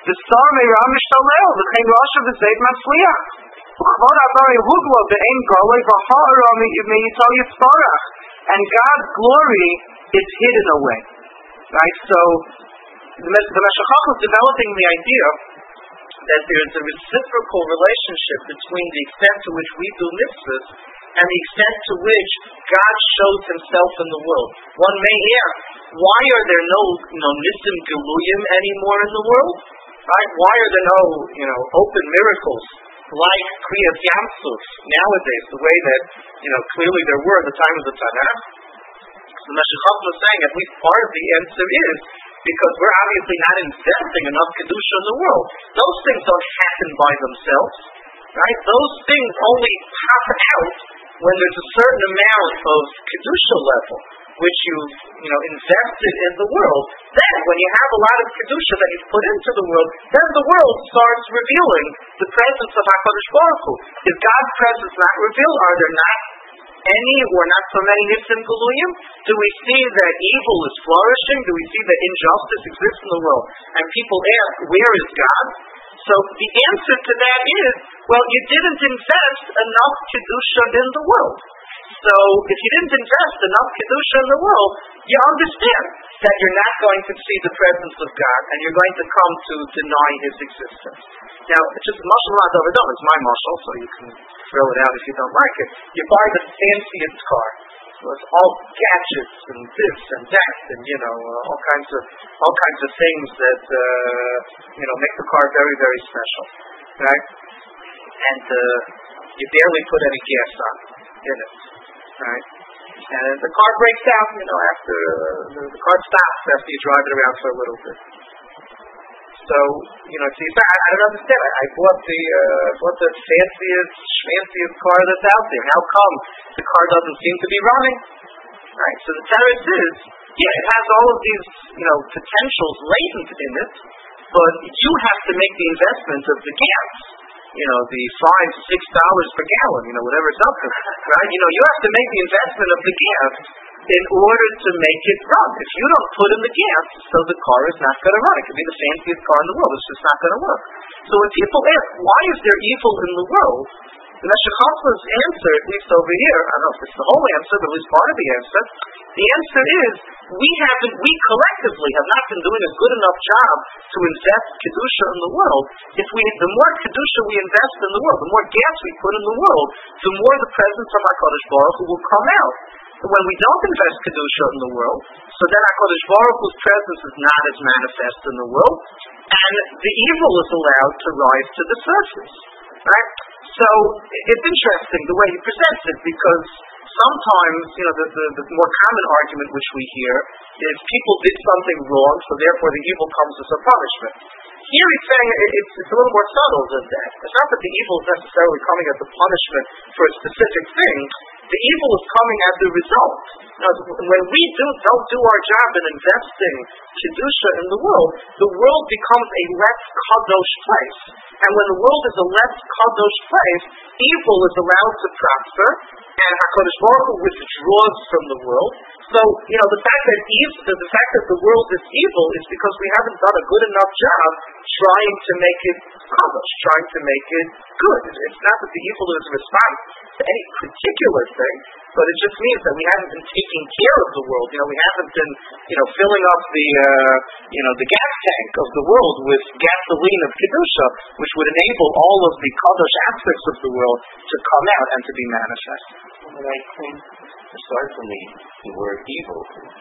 the star may ramish talel, the chain rasha v'zeid matzliach. V'chvod adari huglo be'ein golei v'ha'ara me'yital yitzparach. And God's glory is hidden away. Right? So, the Meshech Chochmah is developing the idea that there is a reciprocal relationship between the extent to which we do mitzvahs and the extent to which God shows Himself in the world. One may ask, why are there no, you know, nisim geluyim anymore in the world? Right? Why are there no, you know, open miracles like Kriyas Yamsuf nowadays, the way that, you know, clearly there were at the time of the Tanakh? So Meshech Chochmah is saying at least part of the answer is because we're obviously not investing enough kedusha in the world. Those things don't happen by themselves, right? Those things only pop out when there's a certain amount of kedusha level which you've, you know, invested in the world. Then, when you have a lot of kedusha that you've put into the world, then the world starts revealing the presence of HaKadosh Baruch Hu. Is God's presence not revealed? Are there not any or not so many nisim geluyim? Do we see that evil is flourishing? Do we see that injustice exists in the world? And people ask, where is God? So the answer to that is, well, you didn't invest enough kedusha in the world. So if you didn't invest enough kedusha in the world, you understand that you're not going to see the presence of God, and you're going to come to deny His existence. Now, it's just mashal not overdone. It's my mashal, so you can throw it out if you don't like it. You buy the fanciest car. So it's all gadgets and this and that, and you know, uh, all kinds of all kinds of things that uh, you know make the car very, very special, right? And uh, you barely put any gas on in it, right? And the car breaks down, you know, after uh, the, the car stops after you drive it around for a little bit. So, you know, see, I, I don't understand. I, I bought the uh, bought the fanciest, fanciest car that's out there. How come the car doesn't seem to be running? Right. So the teretz is, yeah, it has all of these, you know, potentials latent in it, but you have to make the investment of the gas. You know, the five, six dollars per gallon. You know, whatever it's up to, right? You know, you have to make the investment of the gas in order to make it run. If you don't put in the gas, so the car is not going to run. It could be the fanciest car in the world. It's just not going to work. So when people ask, why is there evil in the world? The Meshech Chochmah's answer, at least over here, I don't know if it's the whole answer, but at least part of the answer, the answer is, we haven't, we collectively have not been doing a good enough job to invest kedusha in the world. If we, the more kedusha we invest in the world, the more gas we put in the world, the more the presence of HaKadosh Baruch Hu will come out. When we don't invest kedusha in the world, so then HaKadosh Baruch Hu's presence is not as manifest in the world, and the evil is allowed to rise to the surface. Right? So it's interesting the way he presents it, because sometimes, you know, the, the, the more common argument which we hear is people did something wrong, so therefore the evil comes as a punishment. Here he's saying it's, it's a little more subtle than that. It's not that the evil is necessarily coming as a punishment for a specific thing. The evil is coming as a result. Now, when we do, don't do our job in investing kedusha in the world, the world becomes a less kadosh place. And when the world is a less kadosh place, evil is allowed to prosper, and HaKadosh Baruch Hu withdraws from the world. So, you know, the fact that evil, the fact that the world is evil is because we haven't done a good enough job trying to make it kadosh, trying to make it good. It's not that the evil is a response to any particular thing, but it just means that we haven't been taking care of the world. You know, we haven't been, you know, filling up the, uh, you know, the gas tank of the world with gasoline of kedusha, which would enable all of the kadosh aspects of the world to come out and to be manifest. And I think, aside from the, the word evil,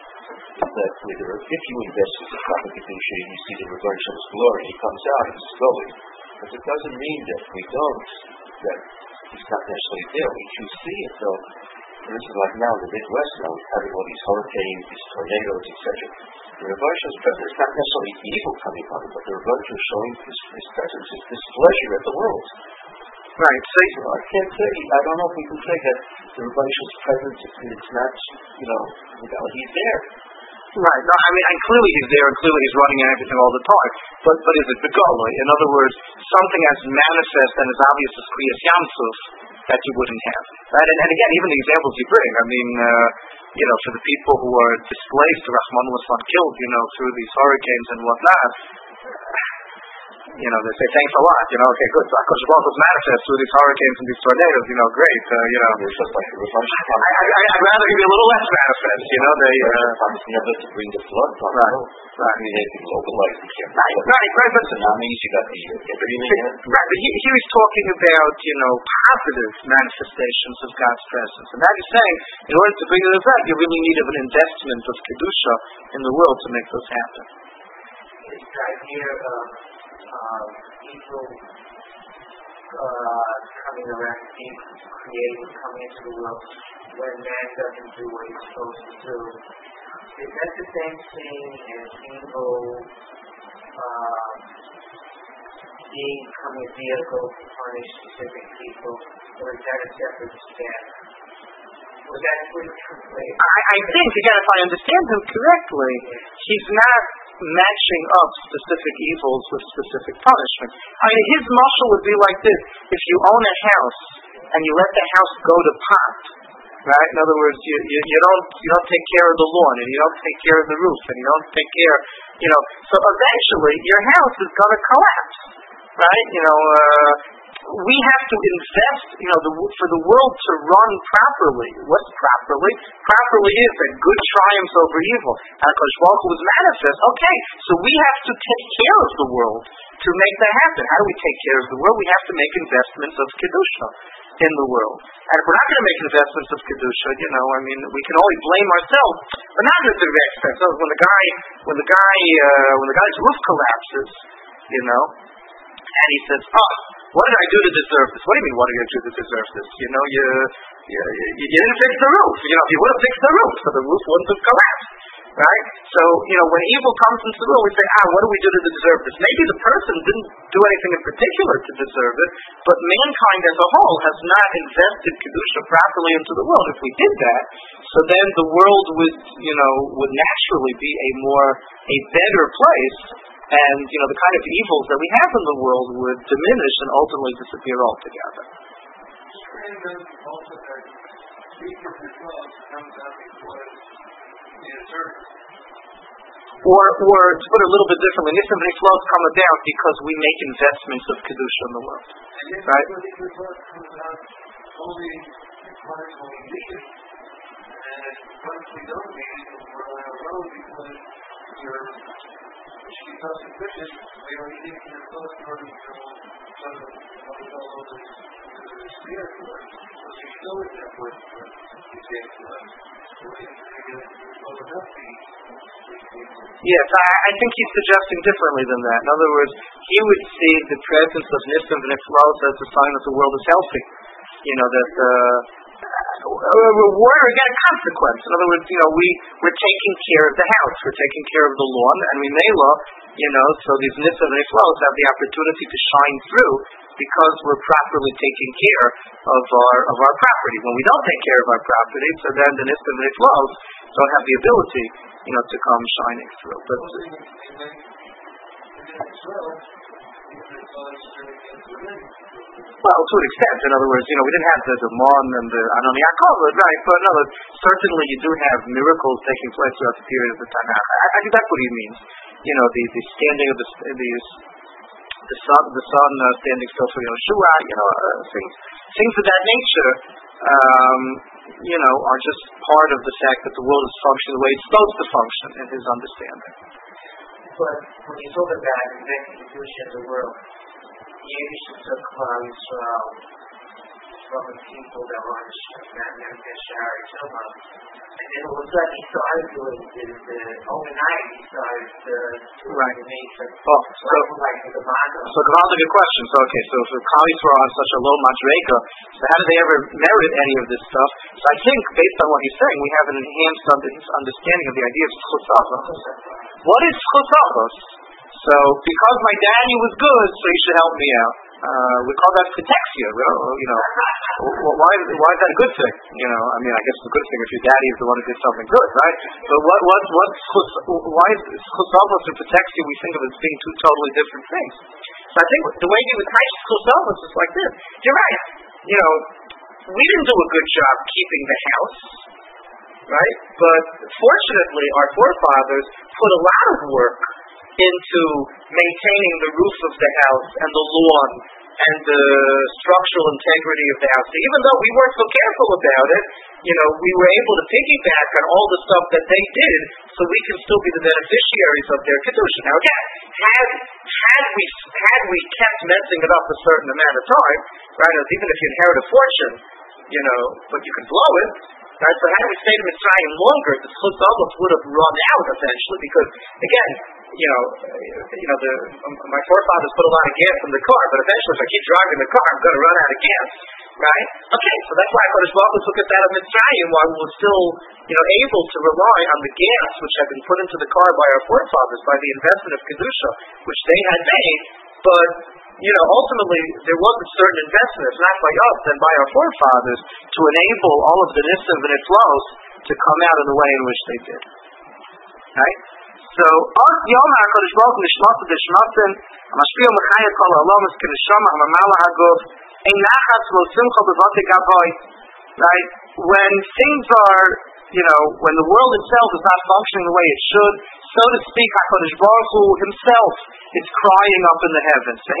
that whether if you invest in the proper kedusha and you see the reversion of glory, he comes out, it's slowly. But it doesn't mean that we don't, that he's not necessarily there. We do see it, though. For instance, like now, the Midwest now, we're having all these hurricanes, these tornadoes, et cetera. The reversion is present. It's not necessarily evil coming from it, but the reversion is showing his, his presence, his displeasure at the world. Right. So, you know, I can't say, I don't know if we can say that the reversion's presence, it's not, you know, you know, he's there. Right. No, I mean, and clearly he's there, and clearly he's running and everything all the time. But but is it the Gola? In other words, something as manifest and as obvious as Kriyas Yamsuf that you wouldn't have. Right? And, and again, even the examples you bring, I mean, uh, you know, for the people who are displaced, Rahman was not killed, you know, through these hurricanes and whatnot. you know, they say thanks a lot, you know, okay, good, so HaKadosh Baruch Hu's manifest through these hurricanes and these tornadoes, you know, great, uh, you know. It's just like the function. I, I, I'd rather give you a little less manifest, you know, they, uh. never to bring the flood from right, the right. I mean, they can localize the camp. Right, right, right, but. Tsunamis, you got the, right, but he, he was talking about, you know, positive manifestations of God's presence. And now he's saying, in order to bring those out, you really need an investment of Kedusha in the world to make those happen. This idea of uh, evil uh, coming around, being created, coming into the world, when man doesn't do what he's supposed to do. Is that the same thing as evil uh, being becoming a vehicle to punish specific people, or is that a separate step? Was that I, I think, again, if I understand him correctly, he's not matching up specific evils with specific punishment. I mean, his mashal would be like this: if you own a house and you let the house go to pot, right? In other words, you, you you don't you don't take care of the lawn, and you don't take care of the roof, and you don't take care, you know. So eventually, your house is going to collapse, right? You know. Uh, We have to invest, you know, the, for the world to run properly. What's properly? Properly is that good triumphs over evil. And HaKadosh Baruch Hu was manifest. Okay, so we have to take care of the world to make that happen. How do we take care of the world? We have to make investments of Kedusha in the world. And if we're not going to make investments of Kedusha, you know, I mean, we can only blame ourselves, but not to the extent. So when the guy, when the guy, uh, when the guy's roof collapses, you know, and he says, oh, what did I do to deserve this? What do you mean, what did I do to deserve this? You know, you, you, you didn't fix the roof. You know, if you would have fixed the roof, so the roof wouldn't have collapsed. Right? So, you know, when evil comes into the world, we say, ah, what do we do to deserve this? Maybe the person didn't do anything in particular to deserve it, but mankind as a whole has not invested Kedusha properly into the world. If we did that, so then the world would, you know, would naturally be a more, a better place. And, you know, the kind of evils that we have in the world would diminish and ultimately disappear altogether. Or, or to put it a little bit differently, Nisim v'Niflaos come about because we make investments of Kedusha in the world. Right? Once we don't need it, we're on our own because you're she becomes sufficient, we are eating in the close party from some of the spirit to us. So she still is that work for us, she takes to us. So we can figure out enough things. Yes, I, I think he's suggesting differently than that. In other words, he would see the presence of Nisim v'Niflaos as a sign that the world is healthy. You know, that uh, a reward or again a consequence. In other words, you know, we, we're taking care of the house, we're taking care of the lawn, and we may law, you know, so these Nisim v'Niflaos have the opportunity to shine through because we're properly taking care of our of our property. When we don't take care of our property, so then the Nisim v'Niflaos don't have the ability, you know, to come shining through. But well, to an extent. In other words, you know, we didn't have the, the Mon and the Anon Yaakov, right? But no, certainly you do have miracles taking place throughout the period of the time. I, I think that's what he means. You know, the, the standing of the these the sun, the sun uh, standing still for Yoshua. You know, uh, things things of that nature. Um, you know, are just part of the fact that the world is functioning the way it's supposed to function in his understanding. But when you talk about inventing the Jewish in the world, Yiddish took Klal Yisrael from the people that were on the Shari Tilma. And then all of a sudden he started doing the, the overnight he started the right. the nature. Oh, so, like the Manda. So the a good question. So okay, so if the Klal Yisrael on such a low madrega, so how did they ever merit any of this stuff? So I think based on what he's saying, we have an enhanced understanding of the idea of Chusavos. What is Chusavos? So because my daddy was good, so he should help me out. Uh, we call that protexia, you know. You know, why? Why is that a good thing? You know, I mean, I guess it's a good thing if your daddy is the one who did something good, right? But what? What? What? Why is chusavos and protexia? We think of as being two totally different things. So I think the way you would teach chusavos is like this. You're right. You know, we didn't do a good job keeping the house, right? But fortunately, our forefathers put a lot of work into maintaining the roof of the house and the lawn and the structural integrity of the house. So even though we weren't so careful about it, you know, we were able to piggyback on all the stuff that they did, so we can still be the beneficiaries of their kedusha. Now again, had had we had we kept messing it up a certain amount of time, right? As even if you inherit a fortune, you know, but you can blow it. Right, so had we stayed in Mitzrayim longer, the Zchut Zolus would have run out eventually, because again, you know, you know, the um, my forefathers put a lot of gas in the car, but eventually, if I keep driving the car, I'm going to run out of gas, right? Okay, so that's why Kodesh Baruch Hu took us out of Mitzrayim while we were still, you know, able to rely on the gas which had been put into the car by our forefathers by the investment of kedusha, which they had made, but. You know, ultimately, there was a certain investment, if not by us, then by our forefathers, to enable all of the nisim and its flows to come out in the way in which they did. Right? So, Art Yom HaKadosh Baruch Hu Nishmat D'Shmatim, HaMashpil Mechaya Kol HaOlam Kedeshama HaMamala HaGov, Ein Nachas Lo Simcha B'Vate Gavoy. Right? When things are, you know, when the world itself is not functioning the way it should, so to speak, HaKadosh Baruch Hu himself is crying up in the heavens. There's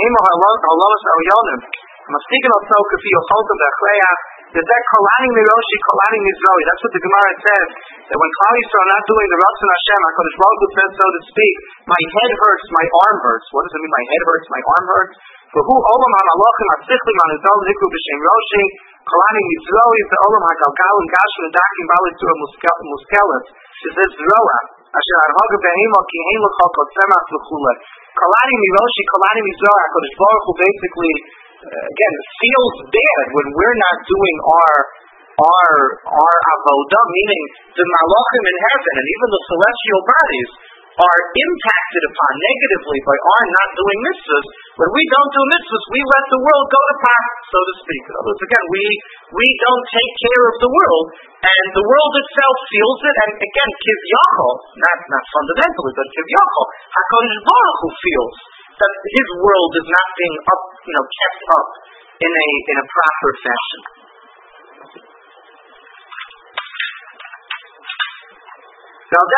that Kolani Miroshi, Kolani Mizrahi. That's what the Gemara says. That when Klal Yisrael are not doing the Ratzon Hashem, HaKadosh Baruch Hu says, so to speak, my head hurts, my arm hurts. What does it mean? My head hurts, my arm hurts. For who Olam HaMalachim HaTzichlim HaNizal Nikru B'Shem Roshi, Kolani Mizrahi is the Olam HaGalgal and Gashim and Dakim Balitzur Muskelis. It says Zroa. Asher Arhaga Behema Ki Hein L'Chal Kol Tzemach L'Chuleh. Kalani Miroshi, Kalani Mizrah, HaKadosh Baruch Hu basically, uh, again, feels bad when we're not doing our our our avodah, meaning the malachim in heaven and even the celestial bodies are impacted upon negatively by our not doing mitzvahs. When we don't do mitzvahs, we let the world go to pot, so to speak. In other words, again, we we don't take care of the world, and the world itself feels it. And again, kivyachol, not not fundamentally, but kivyachol, HaKadosh Baruch Hu feels that his world is not being up, you know, kept up in a in a proper fashion. Now, of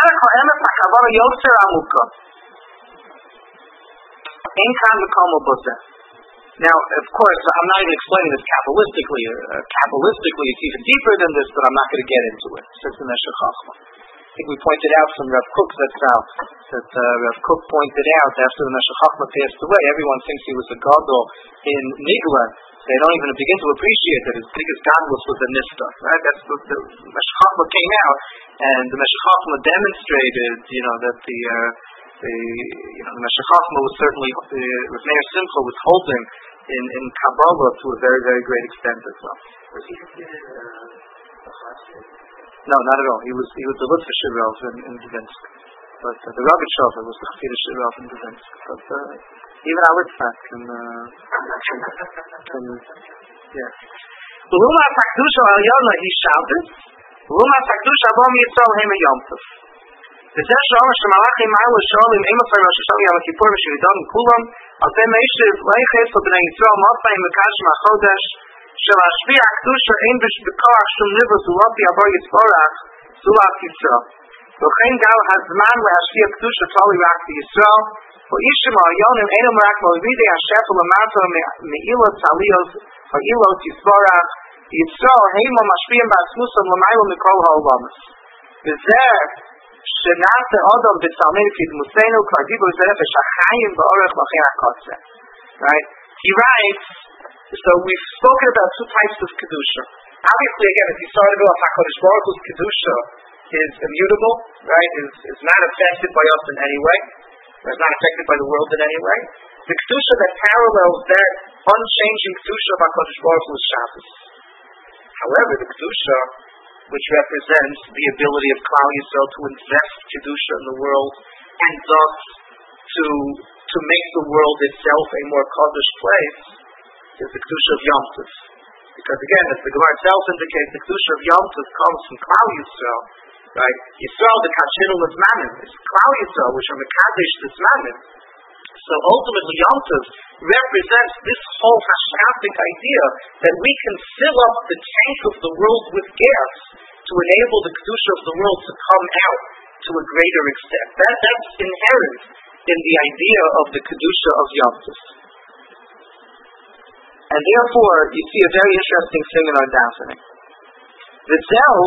course, I'm not even explaining this Kabbalistically. Uh, Kabbalistically, it's even deeper than this, but I'm not going to get into it. Says the Meshech Chochmah. I think we pointed out from Rav Kook that that uh, Rav Kook pointed out after the Meshech Chochmah passed away, everyone thinks he was a gadol in Nigla. They don't even begin to appreciate that his biggest godless was the Nifta. Right? That's the, the Meshech Chochmah came out, and the Meshech Chochmah demonstrated, you know, that the uh, the you know the Meshech Chochmah was certainly the Rav Meir Simcha was holding in in Kabbalah to a very very great extent as well. Was he considered uh, a Chassid? No, not at all. He was he was the Litvischer Rav in, in Dvinsk, but uh, the Rogatchover was the Chassidish Rav in Dvinsk. But uh, even our Tzfak can, uh, can, can yeah. L'huma takdusha al-yona he shouted. L'huma takdusha abom yitzol hema yom tov. V'zeh sh'om sh'malachim ma'alu sh'olim imafar Rosh Hashanah Yom Kippur v'sh'ridon kulam al pei meishiv leiches o b'nei Yisrael motfayim v'kash ma'chodesh sh'lashpi'a akdusha ein b'shbekach shum nivus u'lopi abor yitzvorach zulat Yisrael. V'chein gal hazman le'ashpi'a akdusha toli rak b'Yisrael v'ishim al-yonim enom rak mo'videi ha'shefel l'mato me'ilos aliyos ha'ilos yitzvorach Yisrael heima mashpi'im ba'asmusam l'maylo mikol ha'olamas. V'zeh Shenate Odom b'Tzalmei Kidmusenu Kvar Dibur Zeref Shachayim Ba'orech Lachei HaKotzeh. Right? He writes, so we've spoken about two types of Kedusha. Obviously, again, if you start to go off HaKadosh Baruch Hu's Kedusha is immutable, right? Is is not affected by us in any way. Is not affected by the world in any way. The Kedusha that parallels that unchanging Kedusha of HaKadosh Baruch Hu is Shabbos. However, the Kedusha which represents the ability of Klal Yisrael to invest Kedusha in the world and thus to to make the world itself a more Kaddish place, is the Kedusha of Yom Tov. Because again, as the Gemara itself indicates, the Kedusha of Yom Tov comes from Klal Yisrael. Right? Yisrael, the Kachinu of Mammon, is Klal Yisrael, which are Mekadesh this Mammon. So ultimately, Yom Tov represents this whole Hashkafic idea that we can fill up the tank of the world with gas to enable the Kedusha of the world to come out to a greater extent. That, that's inherent in the idea of the Kedusha of Yom Tov. And therefore, you see a very interesting thing in our davening. The Zel,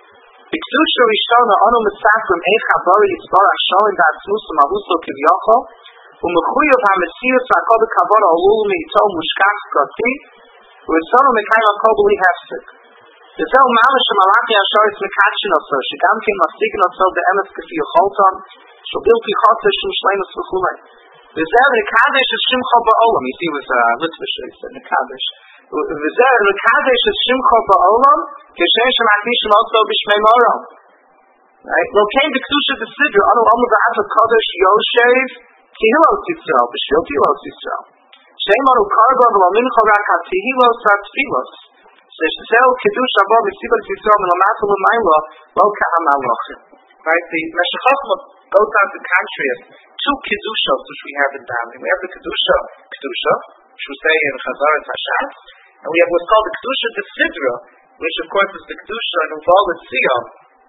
the Kedusha Rishona, Anu Mitzachrim, Eicha Bari Yitzbarach Shalom Ba'atzmus U'Mavuso Kivyochol, U'Mechuyev HaMetzius VaKol B'Kavod Alul Me'ito Mushkach Prati, U'Ritzono Mekayim HaKol B'li Hefsek. The Zel Mamash HaMalachi HaShoretz Mekadshin Oso, Shegam Ken Mafsikin Oso Be'emes Kefi Yocholton, Shobil Pichotes Shum Shleimus V'chulei. The Zel Nekadesh is Shimcha Ba'olam. You see, it was uh, Litvish, he said Nekadesh. The Zel Nekadesh is Shimcha Ba'olam, Keshem Shemakdishim also B'Shmei Moram. Right? Lokein B'Kedusha B'Sidra, Anu Omu B'Ato Kodesh Yoshev, Kihilos Yisrael, B'Shil Kihilos Yisrael. Shem Anu Karba V'Lo Mincha Rak HaTihilos HaTfilos. Zel Kedusha Bo B'Sibas Yisrael M'Lamato L'Mayla, Lo Ka'amalachim. Right? The Meshech Chochmah goes on to contrast two Kedushas which we have in davening. We have the Kedusha, Kedusha, which we say in Chazaras Hashatz, and we have what's called the Kedusha de Sidra, which of course is the Kedusha in Uvalat Siyam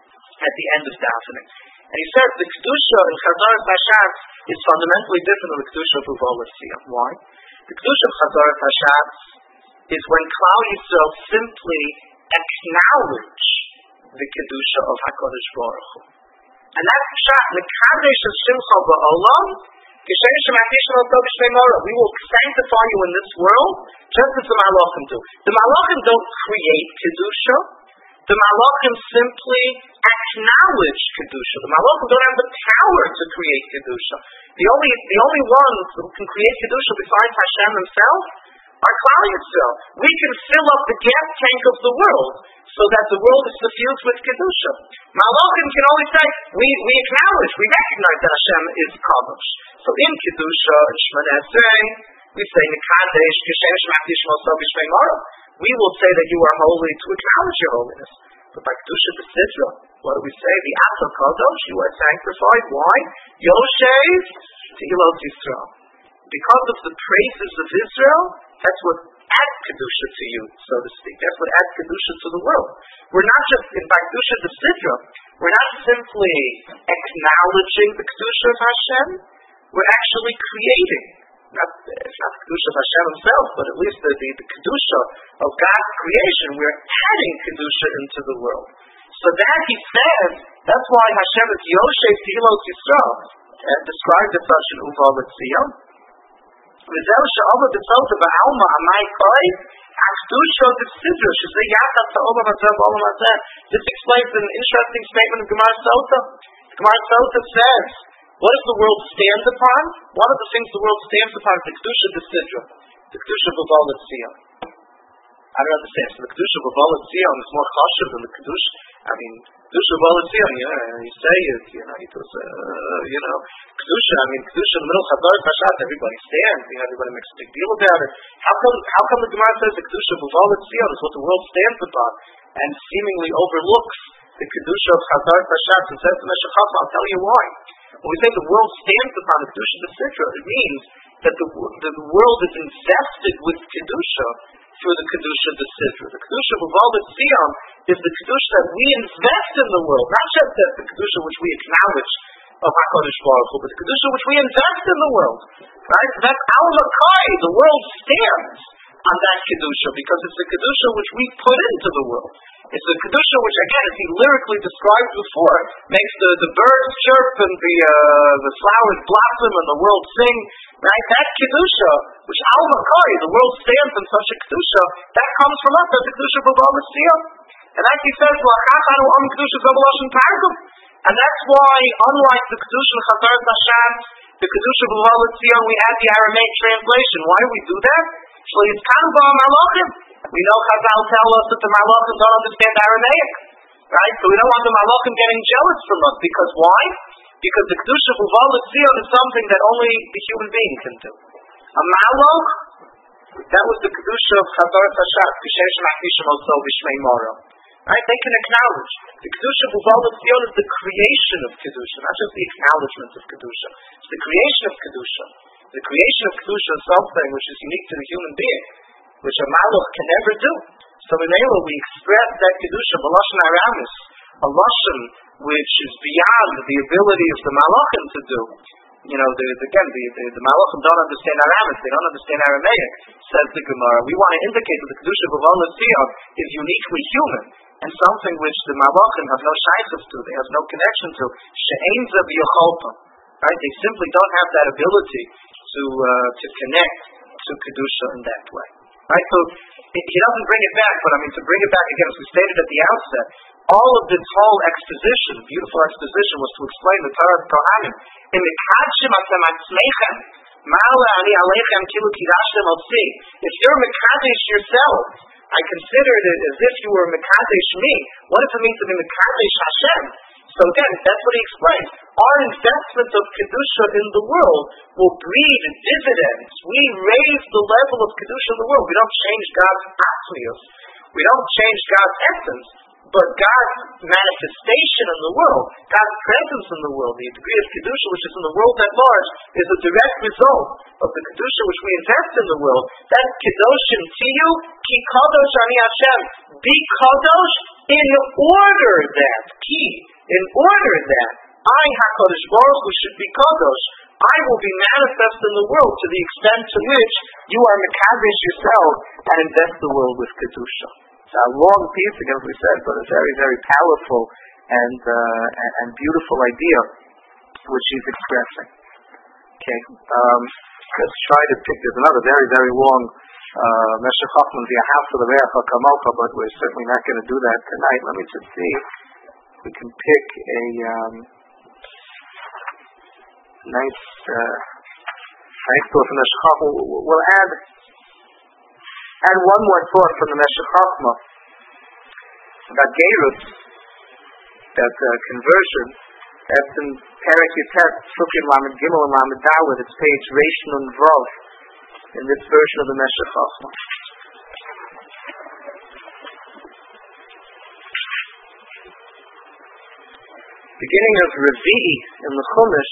at the end of davening. And he says the Kedusha in Chazaras Hashatz is fundamentally different than the Kedusha of Uvalat Siyam. Why? The Kedusha of Chazaras Hashatz is when Klal Yisrael simply acknowledge the Kedusha of HaKadosh Baruch Hu. And that's Pshat, Mekadesh of Shimcha Ba'olam, Keshem Shemakdishim also B'Shmei Moram. We will sanctify you in this world, just as the Malachim do. The Malachim don't create Kedusha. The Malachim simply acknowledge Kedusha. The Malachim don't have the power to create Kedusha. The only, the only ones who can create Kedusha besides Hashem himself are Klal Yisrael. We can fill up the gas tank of the world so that the world is suffused with Kedusha. Malachim can only say, we, we acknowledge, we recognize that Hashem is Kadosh. So in Kedusha, in Shmoneh Esrei, we say, Nekadesh, Keshem Shemakdishim also B'Shmei Moram. We will say that you are holy to acknowledge your holiness. But by Kedusha de Sidra, what do we say? The Ato Kadosh, you are sanctified. Why? Yoshev Tehilot Yisrael. Because of the praises of Israel, that's what adds Kedusha to you, so to speak. That's what adds Kedusha to the world. We're not just, in fact, Kedusha de Sidra, we're not simply acknowledging the Kedusha of Hashem, we're actually creating. Not, it's not the Kedusha of Hashem himself, but at least the, the, the Kedusha of God's creation, we're adding Kedusha into the world. So that, he says, that's why Hashem is Yoshev Tehilot Yisrael, and described as such in Uvalat Siyam. This explains an interesting statement of Gemara Sota. Gemara Sota says, what does the world stand upon? One of the things the world stands upon is the Kedusha de Sidra, the Kedusha of Uvalat Siyam. I don't understand. So the Kedusha of Uvalat Siyam is more chashuv than the Kedusha. I mean, Kedusha of Uvalat Siyam, you know, you say it, you know, it was, uh, you know, Kedusha, I mean, Kedusha in the middle of Chazaras Hashatz, everybody stands, you know, everybody makes a big deal about it. How come, how come the Gemara says the Kedusha of Uvalat Siyam is what the world stands upon, and seemingly overlooks the Kedusha of Chazaras Hashatz, and says to Meshech Chochmah, I'll tell you why. When we say the world stands upon the Kedusha de Sidra, it means that the, the, the world is invested with Kedusha through the Kedusha de Sidra. The Kedusha of Uvalat Siyam is the Kedusha that we invest in the world, not just that the Kedusha which we acknowledge of HaKadosh Baruch Hu, but the Kedusha which we invest in the world. Right? That's Al Makai. The world stands on that Kedusha because it's the Kedusha which we put into the world. It's the Kedusha which, again, as he lyrically described before, makes the, the birds chirp and the uh, the flowers blossom and the world sing. Right? That Kedusha, which Al Makai, the world stands in such a Kedusha, that comes from us as the Kedusha of Uvalat Siyam. And as he says, and that's why, unlike the Kedusha of Chazaras Hashatz, the Kedusha of Uvalat Siyam, we add the Aramaic translation. Why do we do that? We know Chazal tell us that the Malachim don't understand Aramaic, right? So we don't want the Malachim getting jealous from us. Because why? Because the Kedusha of Uvalat Siyam is something that only the human being can do. A Malach, that was the Kedusha of Chazaras Hashatz, Keshem Shemakdishim also B'Shmei Moram. Right? They can acknowledge. The Kedusha of Uvalat Siyam is the creation of Kedusha, not just the acknowledgement of Kedusha. It's the creation of Kedusha. The creation of Kedusha is something which is unique to the human being, which a Malach can never do. So in Ela we express that Kedusha, B'Lashon Aramis, a Lashon which is beyond the ability of the Malachim to do. You know, the, the, again, the, the, the Malachim don't understand Aramaic, they don't understand Aramaic, says the Gemara. We want to indicate that the Kedusha of Avodas Tziyah is uniquely human, and something which the Malachim have no shaykhs to, they have no connection to. She'ein ze b'yocholta. Right? They simply don't have that ability to uh, to connect to Kedusha in that way. Right? So, it, he doesn't bring it back, but I mean, to bring it back again, as we stated at the outset, all of this whole exposition, beautiful exposition, was to explain the Torah of Kohanim. In the Kadshim atem atzmeichem, ma'ala ani aleichem kilu kidashtem otzi. If you're Mekadesh yourself, I consider it as if you were Mekadesh me. What does it mean to be Mekadesh Hashem? So again, that's what he explains. Our investment of Kedusha in the world will breed dividends. We raise the level of Kedusha in the world. We don't change God's atzmius. We don't change God's essence. But God's manifestation in the world, God's presence in the world, the degree of Kedusha which is in the world at large, is a direct result of the Kedusha which we invest in the world. That's Kedoshim Tiyu, Ki Kadosh Ani Hashem. Be Kadosh in order that, Ki, in order that, I, HaKadosh Baruch Hu, should be Kadosh. I will be manifest in the world to the extent to which you are Mekadesh yourself and invest the world with Kedusha. It's a long piece, again, as we said, but a very, very powerful and uh, and beautiful idea which he's expressing. Okay, um, let's try to pick. There's another very, very long uh, Meshech Chochmah via half of the Reach HaKamalka, but we're certainly not going to do that tonight. Let me just see if we can pick a um, nice, uh, nice thought from Meshech Chochmah. We'll add. And one more thought from the Meshech Chochmah about Geirus, that uh, conversion. That's in Perek Yutet, Sukkim Lamed Gimel and Lamed Daled. It's page Reish Nun Vav in this version of the Meshech Chochmah. Beginning of Revi'i in the Chumash,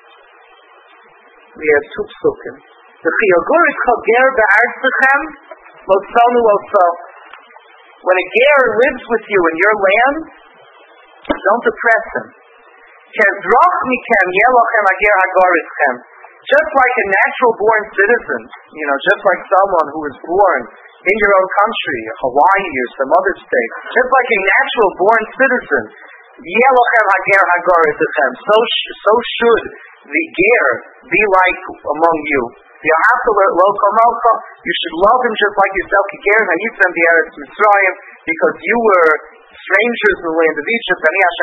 we have two psukim. The Chiyogurit Chager Be'artzechem Lotzonu Loso. When a ger lives with you in your land, don't oppress him. Kezroch mikem yelochem ager hagoritzchem. Just like a natural born citizen, you know, just like someone who was born in your own country, Hawaii or some other state, just like a natural born citizen, yelochem ager hagoritzchem. So so should the ger be like among you. You should love him just like yourself, because you were strangers in the land of Egypt.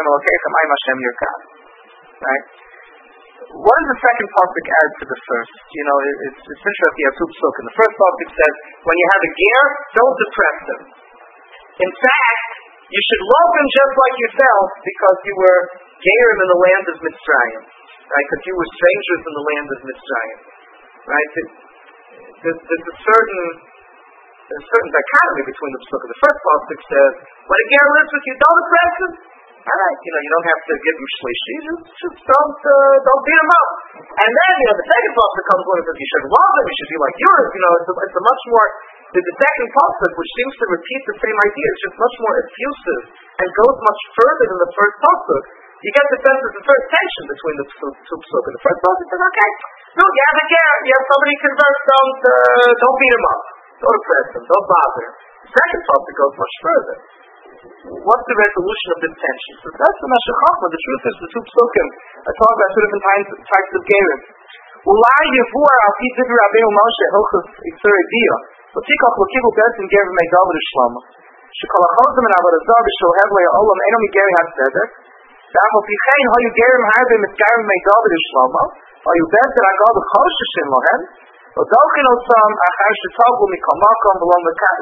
Right? What does the second pasuk add to the first? You know, it's, it's interesting. You have two psukim. The first pasuk says, when you have a ger, don't depress him. In fact, you should love him just like yourself, because you were gerim in the land of Mitzrayim. Right? Because you were strangers in the land of Mitzrayim. Right? There's, there's a certain there's a certain dichotomy between the pasuk. The first pasuk says, when a ger lives with you, don't oppress him. All right, you know, you don't have to give him shlishi, just, just don't uh, don't beat him up. And then, you know, the second pasuk comes along and says, you should love him, you should be like yours. You know, it's a, it's a much more the, the second pasuk, which seems to repeat the same idea, is just much more effusive and goes much further than the first pasuk. You get the sense of the first tension between the two pasuk. The first pasuk says, okay, no, you have a ger, you have somebody convert, don't uh, don't beat him up, don't oppress him, don't bother him. The second pasuk goes much further. What's the resolution of this tension? So that's the Meshech Chochmah. The truth is, the two psukim are talking about two different types, types of gerim. Ulai yevur al pi divrei Rabbeinu Moshe hilchos itzurei bia. V'tikach l'kivu betzim gerim mei David u'Shlomo. Shekol ha'chozim and avodazav v'shohev le'olam eno migeri ha'tzedek. Da'am al pi chein hayu gerim harbe mitgarim mei David u'Shlomo. Hayu betzim agad choshishin lohem. V'dochin osam achar shetavlu mikol makom v'lo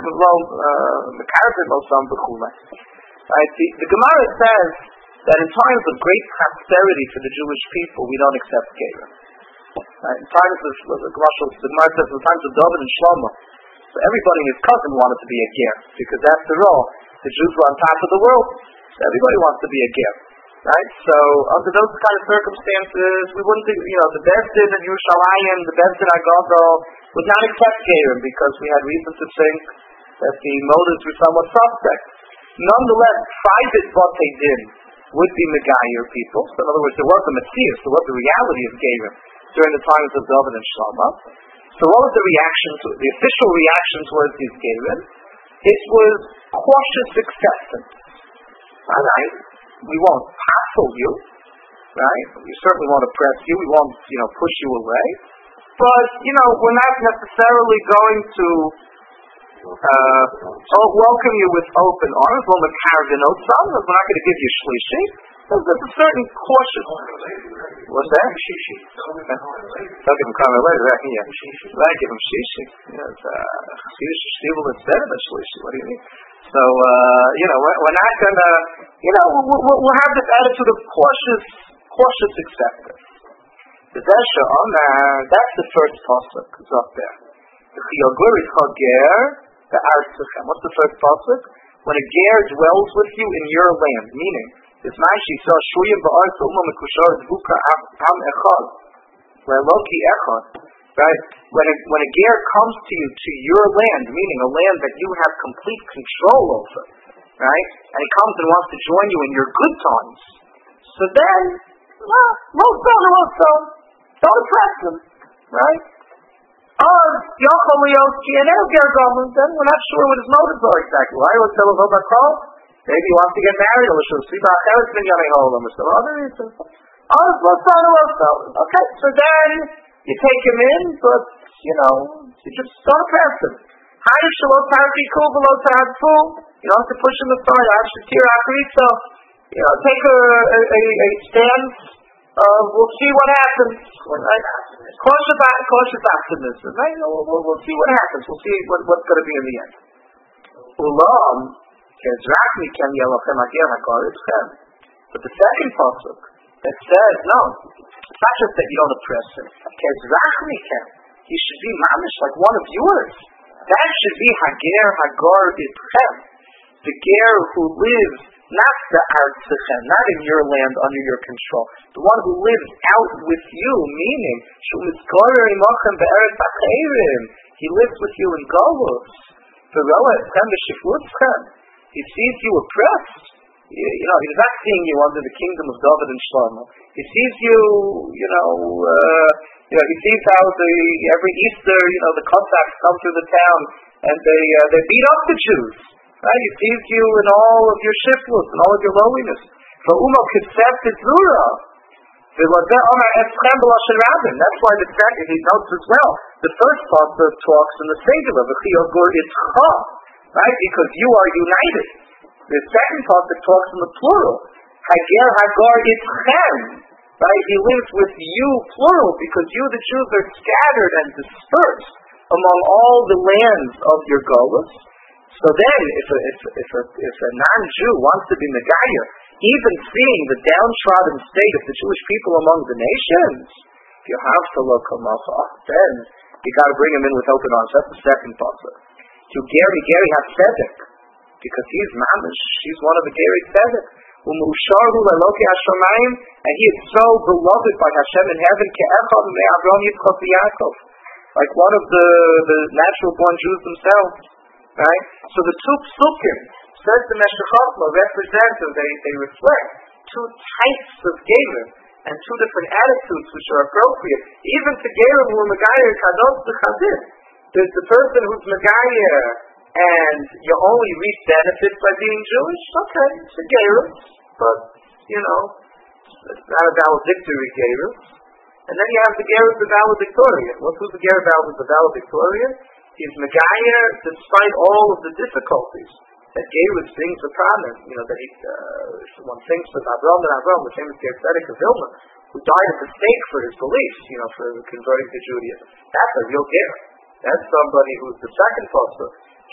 mekarvim osam b'chulei. Right? The, the Gemara says that in times of great prosperity for the Jewish people, we don't accept gerim. Right? In times of the Gemara says in times of David and Shlomo, so everybody and his cousin wanted to be a ger, because after all, the Jews were on top of the world, so everybody wants to be a ger. Right? So under those kind of circumstances, we wouldn't, you know, the best in Yerushalayim, the best in Agadol would not accept gerim, because we had reason to think that the motives were somewhat suspect. Nonetheless, private what they did would be Megayer people. So in other words, there was a Messias, there was the reality of gerim. during the times of David and Shlomo. So what was the reaction to the official reaction towards these Gerim? It was cautious acceptance. All right, we won't hassle you, right? We certainly won't oppress you. We won't, you know, push you away. But you know, we're not necessarily going to uh, welcome you with open arms. We're not going to give you shlishi. There's a certain caution. What's that? Shishi. Don't give him comment later, right? Yeah. I give him shishi. Yes, shishi shtivel instead of a shlishi. What do you mean? So, uh, you know, we're, we're not gonna, you know, we'll, we'll have this attitude of cautious, cautious acceptance. The Desha Omer, that's the first pasuk. It's up there. The Chiyagur is called Ger, the Artzichem. What's the first pasuk? When a Ger dwells with you in your land, meaning, this Mashi saw Shuyim ba'arz umma mekushar dvuka am echad, le'loki echad, right? When a, when a ger comes to you, to your land, meaning a land that you have complete control over, right? And he comes and wants to join you in your good times. So then, well, most don't, most don't. Don't oppress him, right? Oh, Yochel Leoski and El Ger Goblin, then we're not sure what his motives are exactly. Why? Let's tell him about Kol. Maybe he wants to get married, or some other reasons. Oh, okay, so then you take him in, but, you know, you just don't oppress him. You don't have to push him aside. You know, take a, a, a, a stance. Uh, we'll see what happens. Right? Cautious, cautious optimism. Right? We'll, we'll, we'll see what happens. We'll see what, what's going to be in the end. Ulam. But the second pasuk that says, no, it's not just that you don't oppress him. He should be mamish, like one of yours. That should be Hager Hagar Itchem, the ger who lives not the Artzichem, not in your land under your control, the one who lives out with you, meaning he lives with you in Golus. He sees you oppressed. You, you know, he's not seeing you under the kingdom of David and Shlomo. He sees you, you know, uh, you know, he sees how the every Easter, you know, the Cossacks come through the town and they uh, they beat up the Jews. Right? He sees you in all of your shiftless and all of your lowliness. For Umo Kitzef Titzura. That's why the second he notes as well. The first part talks in the singular, the Chiyagur Itzcha. Right? Because you are united. The second part that talks in the plural, Hager Hagar Itchem. Right? He lives with you, plural, because you, the Jews, are scattered and dispersed among all the lands of your Golus. So then, if a, if, if a, if a non-Jew wants to be Megayah, even seeing the downtrodden state of the Jewish people among the nations, if you have to look then you got to bring him in with open arms. That's the second pasuk. To Gary, Gary has tzedek, because he's mamish. He's one of the Gary tzedek. And he is so beloved by Hashem in heaven, like one of the, the natural born Jews themselves. Right? So the two psukim, says the Meshech Chochmah, represent, or they, they reflect, two types of Gerim, and two different attitudes which are appropriate. Even to Gerim who are Megayah Kadosh B'Chadir. There's the person who's Megayah, and you only reap benefits by being Jewish. Okay, it's a Gerim, but, you know, it's not a valedictory Gerim. And then you have the Gerim the valedictorian. What's the Gerim the valedictorian? He's Megayah despite all of the difficulties that Gerus brings upon him. You know, that he, uh, one thinks of Avram and Avram, the famous Ger Tzedek of Vilna, who died at the stake for his beliefs, you know, for converting to Judaism. That's a real Ger. That's somebody who's the second pasuk.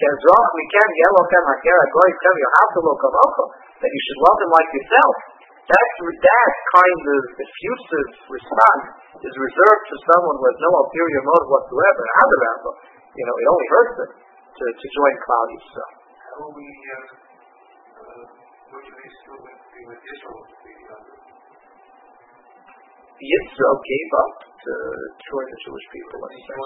That you should love him like yourself. That's, that kind of effusive response is reserved for someone who has no ulterior motive whatsoever. You know, it only hurts them to, to join Klal Yisrael. How will we, uh, uh, what do they still be with Israel? Yisrael gave up to join the Jewish people.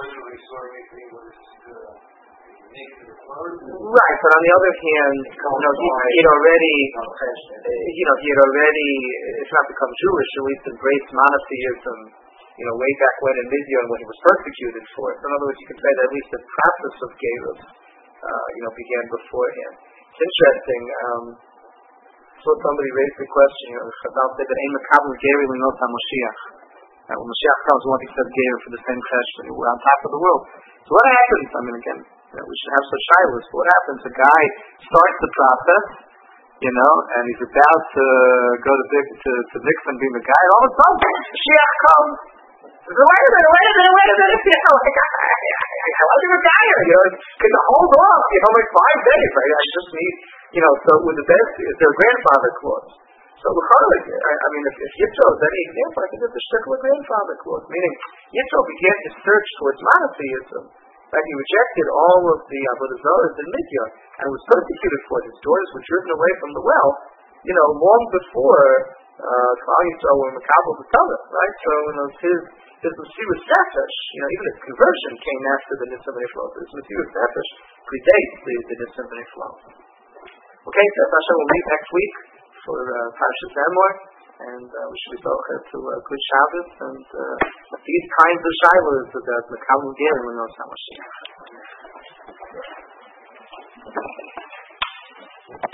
Right, but on the other hand, you know, he had already, you know, he had already, if not become Jewish, at least embraced monotheism you know, way back when in Midian when he was persecuted for it. So in other words, you could say that at least the process of Gerus, uh, you know, began beforehand. It's interesting. Um, so somebody raised the question, you know, Chazal said that Ein Mekabel Geri L'Nos HaMoshiach. That when Mashiach comes, we won't accept Gerus for the same question. We're on top of the world. So what happens? I mean, again, you know, we should have such shilas. But what happens? A guy starts the process, you know, and he's about to go to Big, to, to Nixon being the guy, and all of a sudden, Mashiach comes. He says, wait a minute, wait a minute, wait a minute, you know, like, I, I, I, I wasn't a guy, you know, can you hold off, you know, like five days, right? I just need, you know, so with the best, is there a grandfather clause? So, I, I mean, if, if Yitro is any example, I think it's a strictly grandfather clause, meaning Yitro began his search towards monotheism. Like he rejected all of the Avodah Zarah in Midian and was persecuted for it. His daughters were driven away from the well, you know, long before Klal Yisrael were Makabel the Torah, right? So, you know, his his Mesiras Nefesh, you know, even his conversion came after the Nitzim V'Niflos. His Mesiras Nefesh predates the, the Nitzim V'Niflos. Okay, so Hashem will meet next week for uh, Parshas Emor, and uh, we should be zocher to uh, good Shabbos and uh, these kinds of shilas about Makabel Geri L'Nos HaMoshiach.